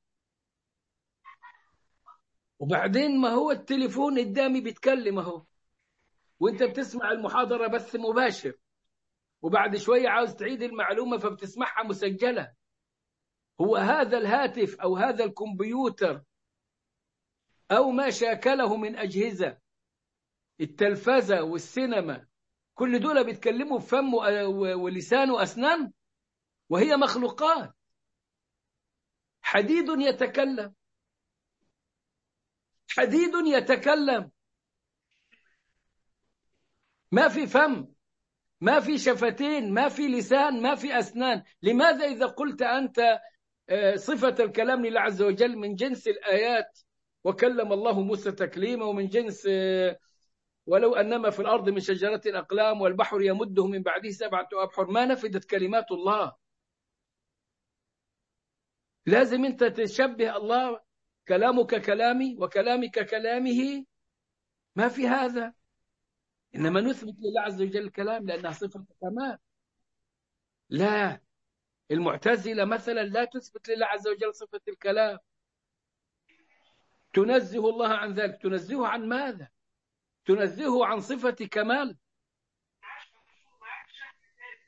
وبعدين ما هو التليفون قدامي بيتكلم اهو، وانت بتسمع المحاضرة بث مباشر، وبعد شوية عاوز تعيد المعلومة فبتسمعها مسجلة. هو هذا الهاتف أو هذا الكمبيوتر أو ما شاكله من أجهزة، التلفزة والسينما، كل دول بيتكلموا بفم ولسان وأسنان، وهي مخلوقات. حديد يتكلم، حديد يتكلم، ما في فم، ما في شفتين، ما في لسان، ما في أسنان. لماذا إذا قلت أنت صفة الكلام لله عز وجل من جنس الآيات وكلم الله موسى تكليما، ومن جنس ولو أنما في الأرض من شجرة أقلام والبحر يمده من بعده 7 أبحر، ما نفدت كلمات الله. لازم أنت تشبه الله كلامك كلامي وكلامك كلامه، ما في هذا. إنما نثبت لله عز وجل الكلام لأنها صفة كمال. لا، المعتزلة مثلا لا تثبت لله عز وجل صفة الكلام، تنزه الله عن ذلك. تنزهه عن ماذا؟ تنزهه عن صفة كمال.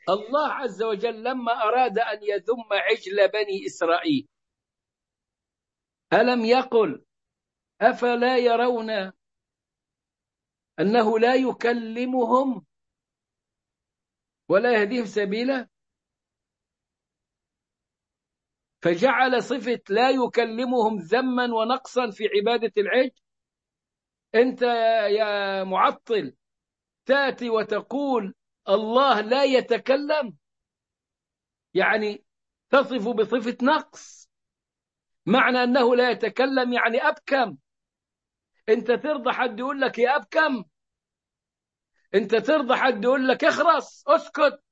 الله عز وجل لما أراد أن يذم عجل بني إسرائيل ألم يقل أفلا يرون أنه لا يكلمهم ولا يهديهم سبيلا؟ فجعل صفة لا يكلمهم ذما ونقصا في عبادة العجل. أنت يا معطل تأتي وتقول الله لا يتكلم، يعني تصف بصفة نقص، معنى أنه لا يتكلم يعني أبكم. أنت ترضى حد يقول لك يا أبكم؟ أنت ترضى حد يقول لك اخرس اسكت؟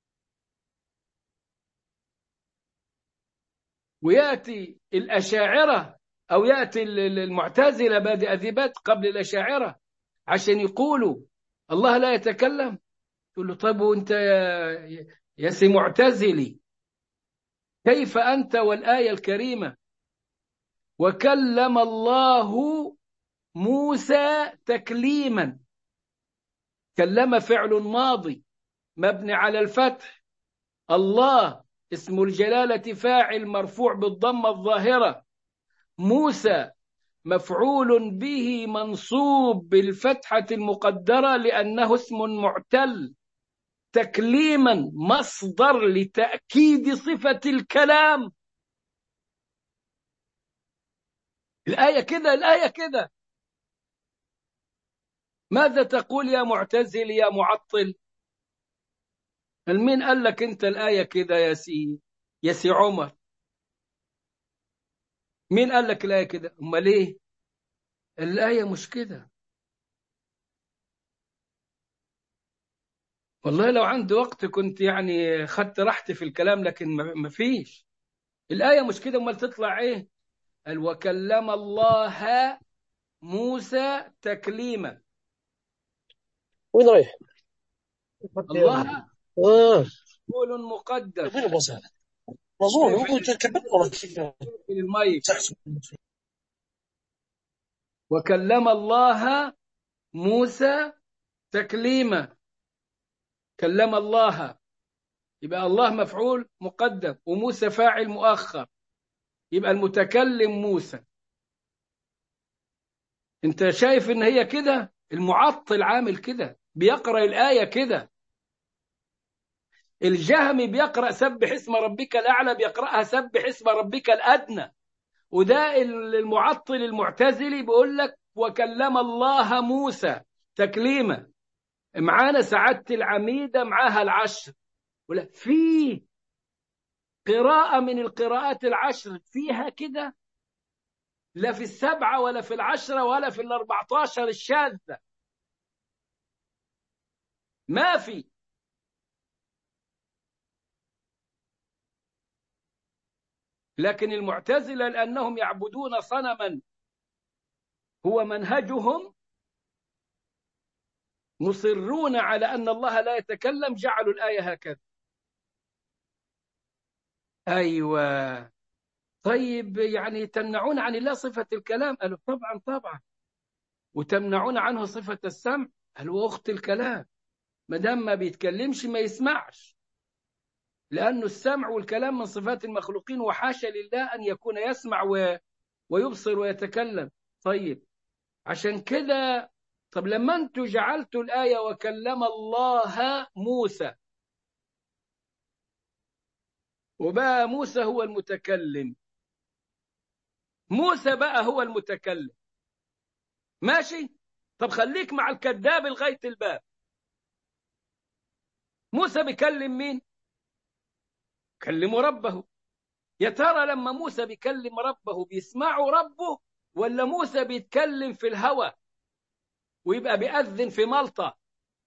ويأتي الأشاعرة أو يأتي المعتزلة بادئ أذبات قبل الأشاعرة عشان يقولوا الله لا يتكلم. تقول له طيب وأنت يا سي معتزلي، كيف أنت والآية الكريمة وكلم الله موسى تكليما؟ كلم فعل ماضي مبني على الفتح، الله اسم الجلالة فاعل مرفوع بالضمة الظاهرة، موسى مفعول به منصوب بالفتحة المقدرة لأنه اسم معتل، تكليما مصدر لتأكيد صفة الكلام. الآية كده، الآية كده. ماذا تقول يا معتزل يا معطل؟ مين قال لك أنت الآية كده يا سي عمر؟ مين قال لك الآية كده؟ أمال ليه الآية مش كده؟ والله لو عندي وقت كنت يعني خدت راحتي في الكلام، لكن ما فيش. الآية مش كده، أمال تطلع إيه؟ قال وكلم الله موسى تكليما. وين رايح؟ الله اه قول مقدر وين الوصل؟ مظلوم ممكن تركب والله كيف في المايك. تحسب. وكلم الله موسى تكليما. كلم الله يبقى الله مفعول مقدم وموسى فاعل مؤخر، يبقى المتكلم موسى. انت شايف ان هي كده؟ المعطل عامل كده، بيقرأ الآية كده. الجهمي بيقرأ سبح اسم ربك الأعلى بيقرأها سبح اسم ربك الأدنى. وده المعطل المعتزلي بيقول لك وكلم الله موسى تكليما. معانا سعادة العميدة معاها العشر، ولا في قراءة من القراءات العشر فيها كده؟ لا في السبعة ولا في العشرة ولا في 14 الشاذة، ما في. لكن المعتزلة لأنهم يعبدون صنما هو منهجهم، مصرون على أن الله لا يتكلم، جعلوا الآية هكذا. أيوة، طيب يعني تمنعون عن الله صفة الكلام؟ قالوا طبعا طبعا. وتمنعون عنه صفة السمع؟ قالوا أخت الكلام، ما دام ما بيتكلمش ما يسمعش، لأنه السمع والكلام من صفات المخلوقين، وحاشا لله أن يكون يسمع ويبصر ويتكلم. طيب عشان كده، طب لما أنتوا جعلتوا الآية وكلم الله موسى، وبقى موسى هو المتكلم، موسى بقى هو المتكلم، ماشي. طب خليك مع الكذاب لغاية الباب. موسى بيكلم مين؟ كلموا ربه. يا ترى لما موسى بيكلم ربه بيسمعوا ربه، ولا موسى بيتكلم في الهوى ويبقى بيأذن في ملطة؟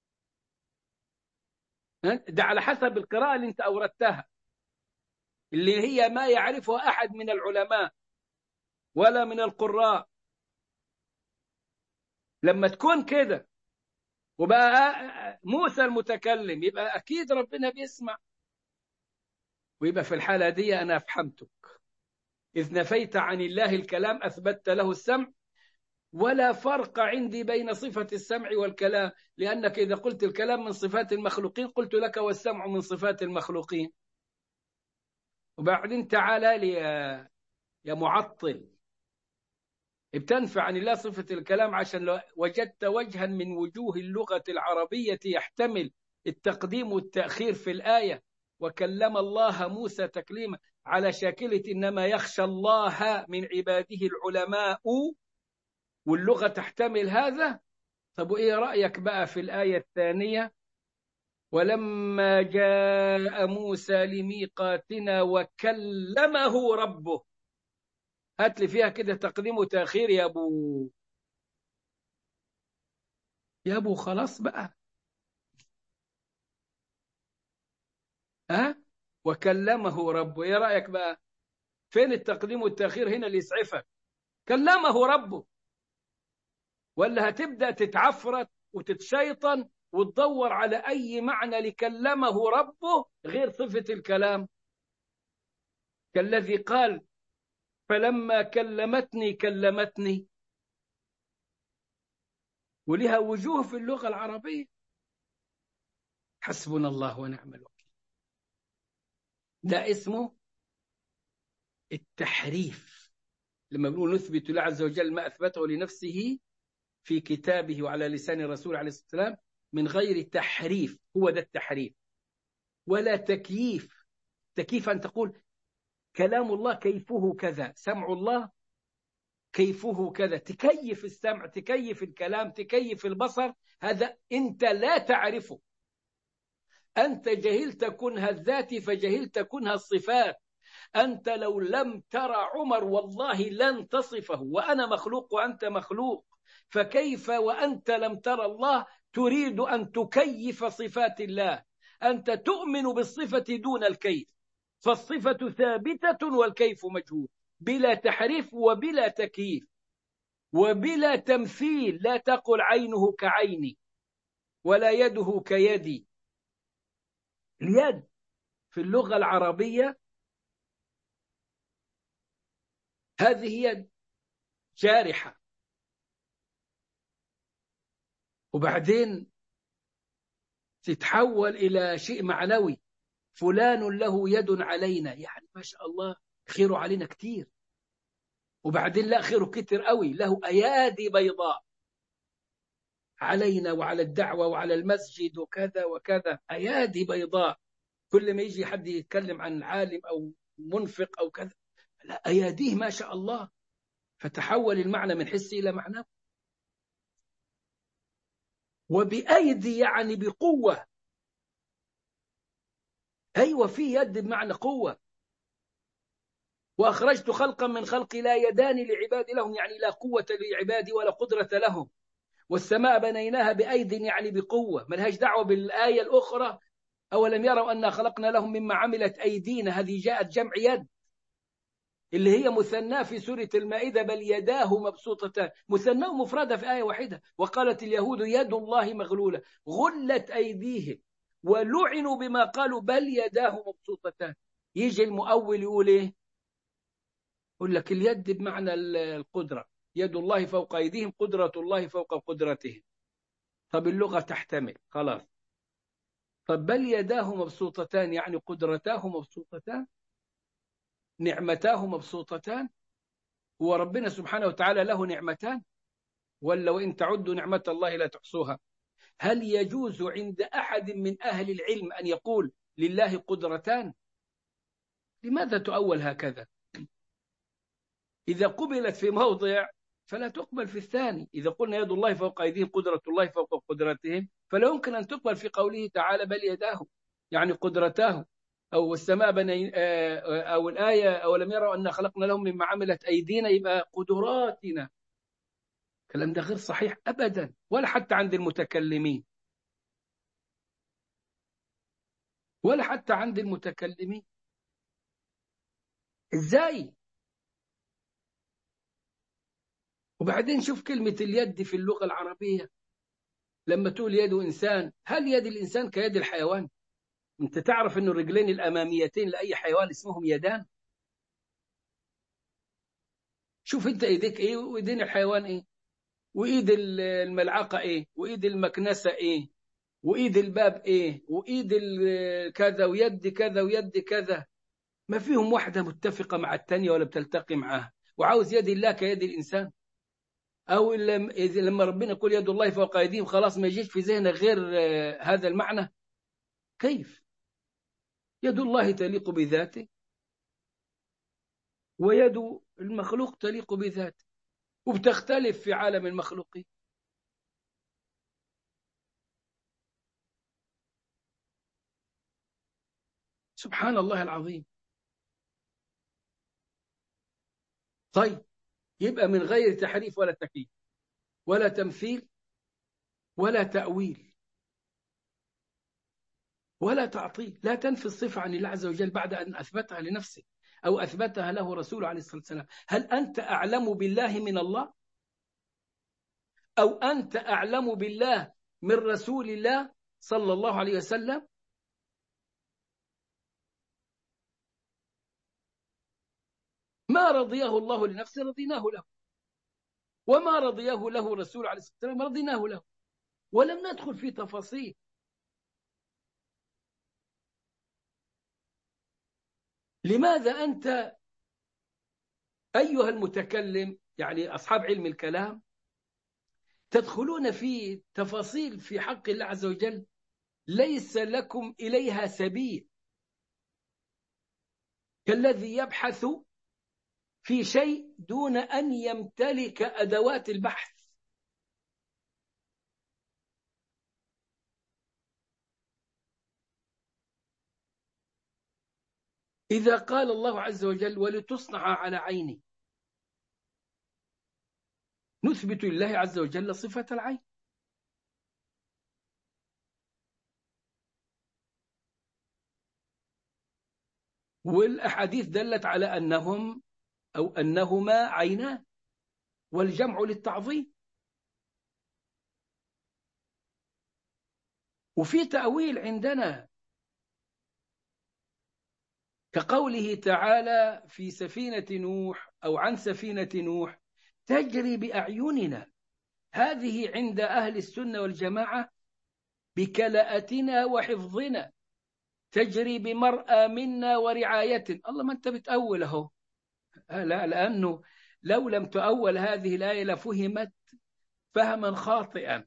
ده على حسب القراءة اللي انت أوردتها، اللي هي ما يعرفها أحد من العلماء ولا من القراء. لما تكون كده وبقى موسى المتكلم، يبقى أكيد ربنا بيسمع. ويبقى في الحالة دي أنا أفهمتك، إذ نفيت عن الله الكلام أثبتت له السمع، ولا فرق عندي بين صفة السمع والكلام، لأنك إذا قلت الكلام من صفات المخلوقين قلت لك والسمع من صفات المخلوقين. وبعدين تعالى لي يا معطل، بتنفع عن الله صفة الكلام عشان لو وجدت وجها من وجوه اللغة العربية يحتمل التقديم والتأخير في الآية وكلم الله موسى تكليما على شاكلة إنما يخشى الله من عباده العلماء، واللغة تحتمل هذا. طب وإيه رأيك بقى في الآية الثانية؟ ولما جاء موسى لميقاتنا وكلمه ربه. هات لي فيها كده تقديم وتأخير يا أبو خلاص بقى. ها؟ وكلمه ربه، ايه رأيك بقى؟ فين التقديم والتأخير هنا اللي يسعفك؟ كلمه ربه، ولا هتبدأ تتعفرت وتتشيطن وتدور على أي معنى لكلمه ربه غير صفة الكلام؟ كالذي قال فلما كلمتني، ولها وجوه في اللغة العربية. حسبنا الله ونعم الوكيل. ده اسمه التحريف. لما بنقول نثبت الله عز وجل ما أثبته لنفسه في كتابه وعلى لسان الرسول عليه الصلاة والسلام من غير تحريف، هو ده التحريف. ولا تكييف. تكييف أن تقول كلام الله كيفه كذا، سمع الله كيفه كذا، تكيف السمع، تكيف الكلام، تكيف البصر. هذا أنت لا تعرفه. أنت جهلت كنه الذات فجهلت كنه الصفات. أنت لو لم ترى عمر والله لن تصفه، وأنا مخلوق وأنت مخلوق، فكيف وأنت لم ترى الله تريد أن تكيف صفات الله؟ أنت تؤمن بالصفة دون الكيف، فالصفة ثابتة والكيف مجهول، بلا تحريف وبلا تكييف وبلا تمثيل. لا تقل عينه كعيني ولا يده كيدي. اليد في اللغة العربية هذه يد جارحة، وبعدين تتحول إلى شيء معنوي. فلان له يد علينا، يعني ما شاء الله خيره علينا كتير. وبعدين لا، خيره كتير قوي، له أيادي بيضاء علينا وعلى الدعوة وعلى المسجد وكذا وكذا، أيادي بيضاء. كل ما يجي حد يتكلم عن عالم أو منفق أو كذا، لا، أياديه ما شاء الله. فتحول المعنى من حسي إلى معنى. وبأيدي يعني بقوة. أيوة، في يد بمعنى قوة. وأخرجت خلقا من خلقي لا يدان لعبادي لهم، يعني لا قوة لعبادي ولا قدرة لهم. والسماء بنيناها بأيد يعني بقوة، ما لهاش دعوة بالآية الأخرى أولم يروا أنا خلقنا لهم مما عملت أيدينا. هذه جاءت جمع يد اللي هي مثناه في سورة المائدة، بل يداه مبسوطتان، مثناه مفردة في آية واحدة. وقالت اليهود يد الله مغلولة غلت أيديهم ولعنوا بما قالوا بل يداه مبسوطتان. يجي المؤول يقول إيه؟ يقول لك اليد بمعنى القدرة، يد الله فوق أيديهم، قدرة الله فوق قدرتهم. طب اللغة تحتمل، خلاص. طب بل يداه مبسوطتان يعني قدرتاه مبسوطتان، نعمتاه مبسوطتان. هو ربنا سبحانه وتعالى له نعمتان؟ ولا وإن تعدوا نعمة الله لا تحصوها؟ هل يجوز عند أحد من أهل العلم أن يقول لله قدرتان؟ لماذا تؤول هكذا؟ إذا قبلت في موضع فلا تقبل في الثاني. إذا قلنا يد الله فوق أيديهم، قدرة الله فوق قدرتهم، فلا يمكن أن تقبل في قوله تعالى بل يداه يعني قدرتاه. أو السماء بني أو الآية أولم يروا أن خلقنا لهم مما عملت أيدينا، يبقى قدراتنا. الكلام ده غير صحيح أبدا، ولا حتى عند المتكلمين، ولا حتى عند المتكلمين. إزاي؟ وبعدين شوف كلمة اليد في اللغة العربية، لما تقول يد إنسان، هل يد الإنسان كيد الحيوان؟ أنت تعرف أن الرجلين الأماميتين لأي حيوان اسمهم يدان؟ شوف أنت إيديك إيه وإيدين الحيوان إيه. وإيد الملعقة إيه، وإيد المكنسة إيه، وإيد الباب إيه، وإيد كذا، ويد كذا، ويد كذا، ما فيهم واحدة متفقة مع الثانية ولا بتلتقي معها. وعاوز يد الله كيد الإنسان؟ أو لما ربنا يقول يد الله فوق أيديهم، خلاص ما يجيش في ذهنك غير هذا المعنى؟ كيف؟ يد الله تليق بذاته، ويد المخلوق تليق بذاته، وبتختلف في عالم المخلوقين. سبحان الله العظيم. طيب، يبقى من غير تحريف ولا تكييف ولا تمثيل ولا تأويل ولا تعطيل. لا تنفي الصفة عن الله عز وجل بعد أن أثبتها لنفسه أو أثبتها له رسوله عليه الصلاة والسلام. هل أنت أعلم بالله من الله؟ أو أنت أعلم بالله من رسول الله صلى الله عليه وسلم؟ ما رضيه الله لنفسه رضيناه له، وما رضيه له رسول عليه الصلاة والسلام رضيناه له، ولم ندخل في تفاصيل. لماذا أنت أيها المتكلم، يعني أصحاب علم الكلام، تدخلون في تفاصيل في حق الله عز وجل ليس لكم إليها سبيل، كالذي يبحث في شيء دون أن يمتلك أدوات البحث؟ إذا قال الله عز وجل ولتصنع على عيني، نثبت لله عز وجل صفة العين. والأحاديث دلت على أنهم أو أنهما عينان، والجمع للتعظيم. وفي تأويل عندنا كقوله تعالى في سفينة نوح أو عن سفينة نوح تجري بأعيننا. هذه عند أهل السنة والجماعة بكلاءتنا وحفظنا، تجري بمرأى منا ورعاية. الله، ما أنت بتأوله. لا، لأنه لو لم تؤول هذه الآية لفهمت فهما خاطئا.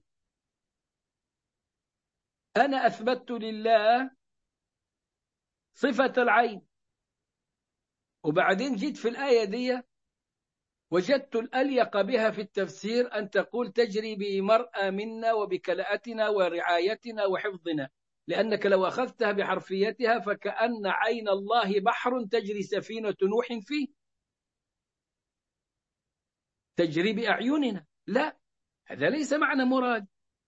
أنا أثبت لله صفة العين، وبعدين جيت في الآية دي وجدت الأليق بها في التفسير أن تقول تجري بمرأى منا وبكلاءتنا ورعايتنا وحفظنا، لأنك لو أخذتها بحرفيتها فكأن عين الله بحر تجري سفينة نوح فيه، تجري بأعيننا. لا، هذا ليس معنى مراد.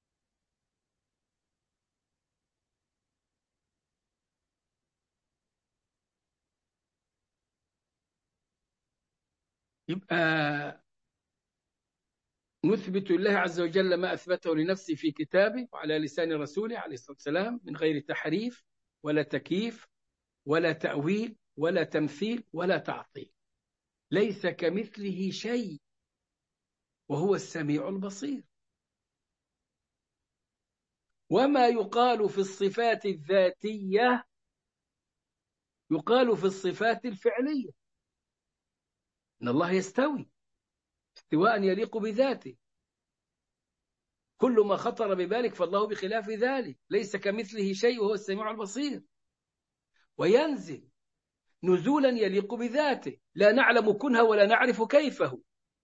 يبقى نثبت الله عز وجل ما أثبته لنفسه في كتابه وعلى لسان رسوله عليه الصلاة والسلام من غير تحريف ولا تكييف ولا تأويل ولا تمثيل ولا تعطيل. ليس كمثله شيء وهو السميع البصير. وما يقال في الصفات الذاتية يقال في الصفات الفعلية. إن الله يستوي استواء يليق بذاته، كل ما خطر ببالك فالله بخلاف ذلك، ليس كمثله شيء وهو السميع البصير. وينزل نزولا يليق بذاته، لا نعلم كنها ولا نعرف كيفه،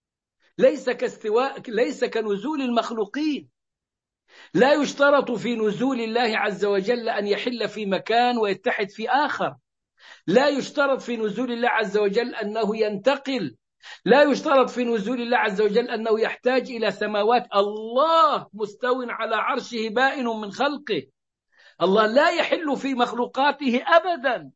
ليس كنزول المخلوقين. لا يشترط في نزول الله عز وجل أن يحل في مكان ويتحد في آخر، لا يشترط في نزول الله عز وجل أنه ينتقل، لا يشترط في نزول الله عز وجل أنه يحتاج إلى سماوات. الله مستو على عرشه بائن من خلقه، الله لا يحل في مخلوقاته أبدا،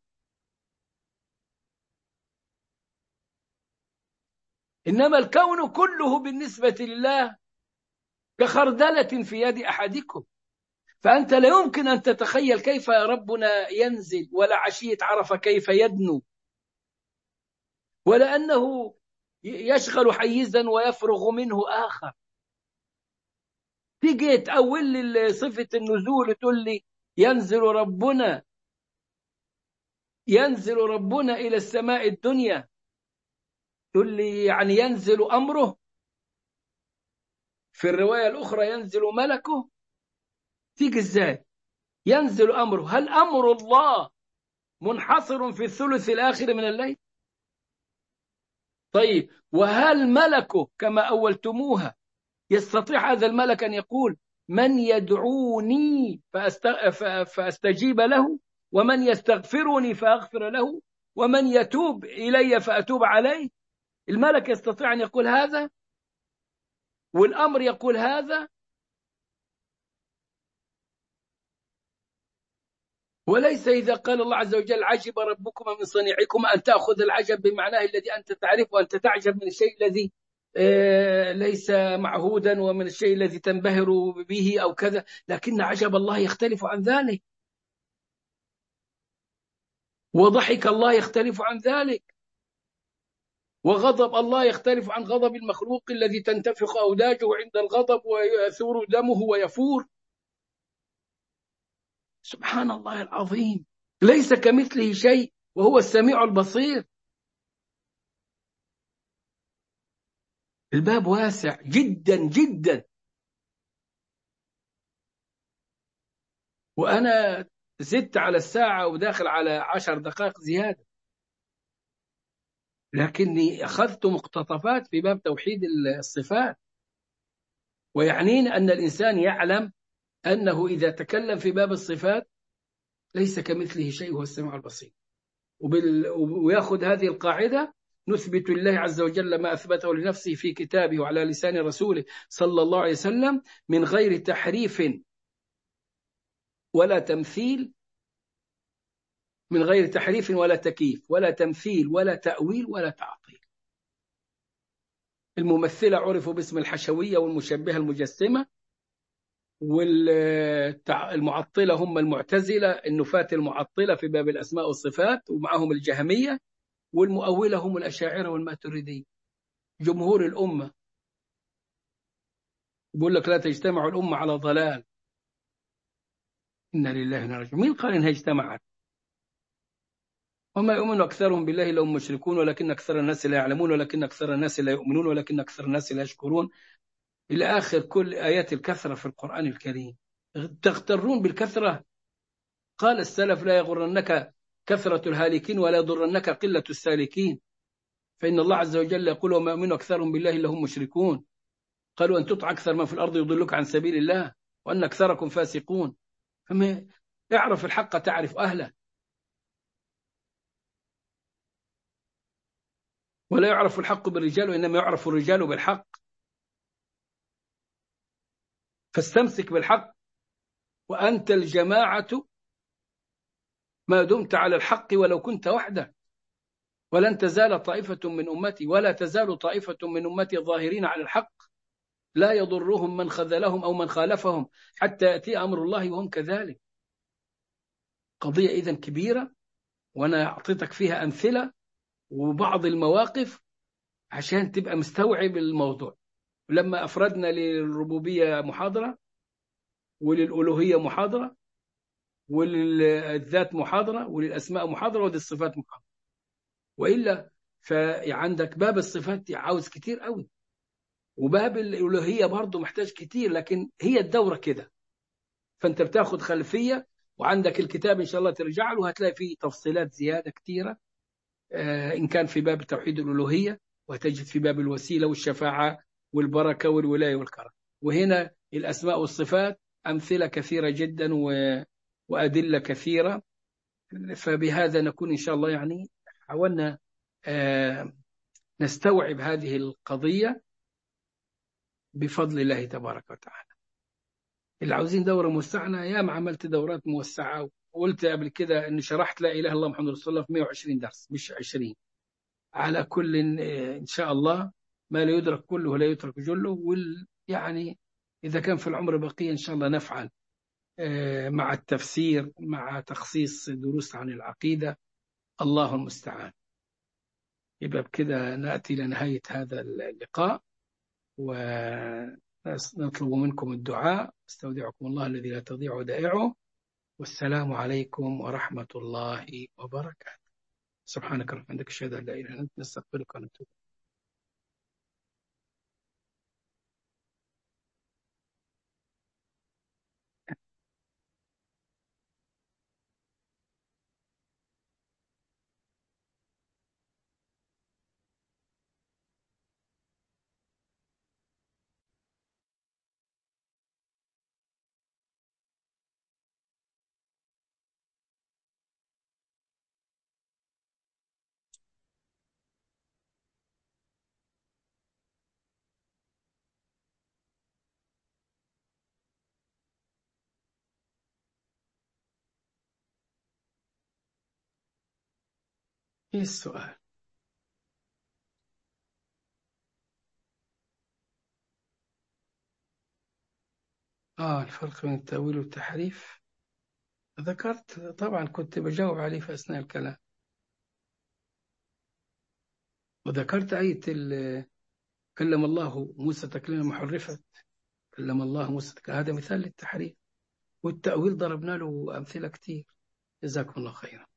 إنما الكون كله بالنسبة لله كخردلة في يد أحدكم. فأنت لا يمكن أن تتخيل كيف ربنا ينزل، ولا عشية عرفة كيف يدنو، ولا أنه يشغل حيزا ويفرغ منه آخر. تيجي تأول لي صفة النزول تقول لي ينزل ربنا إلى السماء الدنيا، تقول لي يعني ينزل أمره، في الرواية الأخرى ينزل ملكه. تيجي إزاي ينزل أمره؟ هل أمر الله منحصر في الثلث الآخر من الليل؟ طيب وهل ملكه كما أولتموها يستطيع هذا الملك أن يقول من يدعوني فأستجيب له، ومن يستغفرني فأغفر له، ومن يتوب إلي فأتوب عليه؟ الملك يستطيع أن يقول هذا؟ والأمر يقول هذا؟ وليس إذا قال الله عز وجل عجب ربكما من صنيعكما أن تأخذ العجب بمعناه الذي أنت تعرفه، وأنت تعجب من الشيء الذي ليس معهودا، ومن الشيء الذي تنبهر به أو كذا، لكن عجب الله يختلف عن ذلك، وضحك الله يختلف عن ذلك، وغضب الله يختلف عن غضب المخلوق الذي تنتفخ أوداجه عند الغضب ويثور دمه ويفور. سبحان الله العظيم، ليس كمثله شيء وهو السميع البصير. الباب واسع جدا جدا، وأنا زدت على الساعة وداخل على 10 دقائق زيادة، لكني أخذت مقتطفات في باب توحيد الصفات. ويعنين أن الإنسان يعلم أنه إذا تكلم في باب الصفات ليس كمثله شيء وهو السميع البصير، ويأخذ هذه القاعدة: نثبت الله عز وجل ما أثبته لنفسه في كتابه وعلى لسان رسوله صلى الله عليه وسلم من غير تحريف ولا تمثيل، من غير تحريف ولا تكييف ولا تمثيل ولا تأويل ولا تعطيل. الممثلة عرفوا باسم الحشوية والمشبهة المجسمة، والمعطلة هم المعتزلة النفاة المعطلة في باب الأسماء والصفات، ومعهم الجهمية، والمؤولة هم الأشاعرة والماتريدية. جمهور الأمة يقول لك لا تجتمع الأمة على ضلال. إنا لله وإنا إليه راجعون. مين قال إنها اجتمعت؟ وما يؤمن أكثرهم بالله إلا هم مشركون ولكن أكثر الناس لا يعلمون ولكن أكثر الناس لا يؤمنون ولكن أكثر الناس لا يشكرون، إلى آخر كل آيات الكثرة في القرآن الكريم. تغترون بالكثرة. قال السلف: لا يغرنك كثرة الهالكين ولا يضرنك قلة السالكين، فإن الله عز وجل يقول: وما يؤمن أكثرهم بالله إلا هم مشركون. قالوا: أن تطع أكثر ما في الأرض يضلك عن سبيل الله وأن أكثركم فاسقون. فما اعرف الحق تعرف أهله، ولا يعرف الحق بالرجال وإنما يعرف الرجال بالحق. فاستمسك بالحق، وأنت الجماعة ما دمت على الحق ولو كنت وحدك، ولن تزال طائفة من أمتي ولا تزال طائفة من أمتي ظاهرين على الحق لا يضرهم من خذلهم أو من خالفهم حتى يأتي أمر الله وهم كذلك. قضية إذن كبيرة، وأنا أعطيتك فيها أمثلة وبعض المواقف عشان تبقى مستوعب الموضوع. ولما أفردنا للربوبية محاضرة، وللألوهية محاضرة، وللذات محاضرة، وللأسماء محاضرة، وللصفات محاضرة. وإلا فعندك باب الصفات عاوز كتير قوي، وباب الألوهية برضو محتاج كتير، لكن هي الدورة كده. فأنت بتاخد خلفية، وعندك الكتاب إن شاء الله ترجع له هتلاقي فيه تفصيلات زيادة كتيرة، إن كان في باب توحيد الألوهية، وتجد في باب الوسيلة والشفاعة والبركة والولاية والكرم. وهنا الأسماء والصفات أمثلة كثيرة جدا وأدلة كثيرة. فبهذا نكون إن شاء الله يعني حاولنا نستوعب هذه القضية بفضل الله تبارك وتعالى. اللي عاوزين دورة موسعة، يا ما عملت دورات موسعة، وقلت قبل كده أن شرحت لا إله إلا الله محمد رسول الله في 120 درس مش 20. على كل إن شاء الله ما لا يدرك كله لا يترك جله، يعني إذا كان في العمر بقية إن شاء الله نفعل مع التفسير، مع تخصيص دروس عن العقيدة. الله المستعان. يبقى بكده نأتي لنهاية هذا اللقاء، ونسأل نطلب منكم الدعاء. استودعكم الله الذي لا تضيع ودائعه، والسلام عليكم ورحمة الله وبركاته. سبحانك اللهم وبحمدك، أشهد أن لا إله إلا أنت، نستغفرك ونتوب. إيه السؤال؟ الفرق بين التأويل والتحريف ذكرت طبعا، كنت بجاوب عليه في أثناء الكلام، وذكرت آية كلم الله موسى تكليما محرفا، كلم الله موسى هذا مثال للتحريف، والتأويل ضربنا له أمثلة كتير. جزاكم الله خيرا.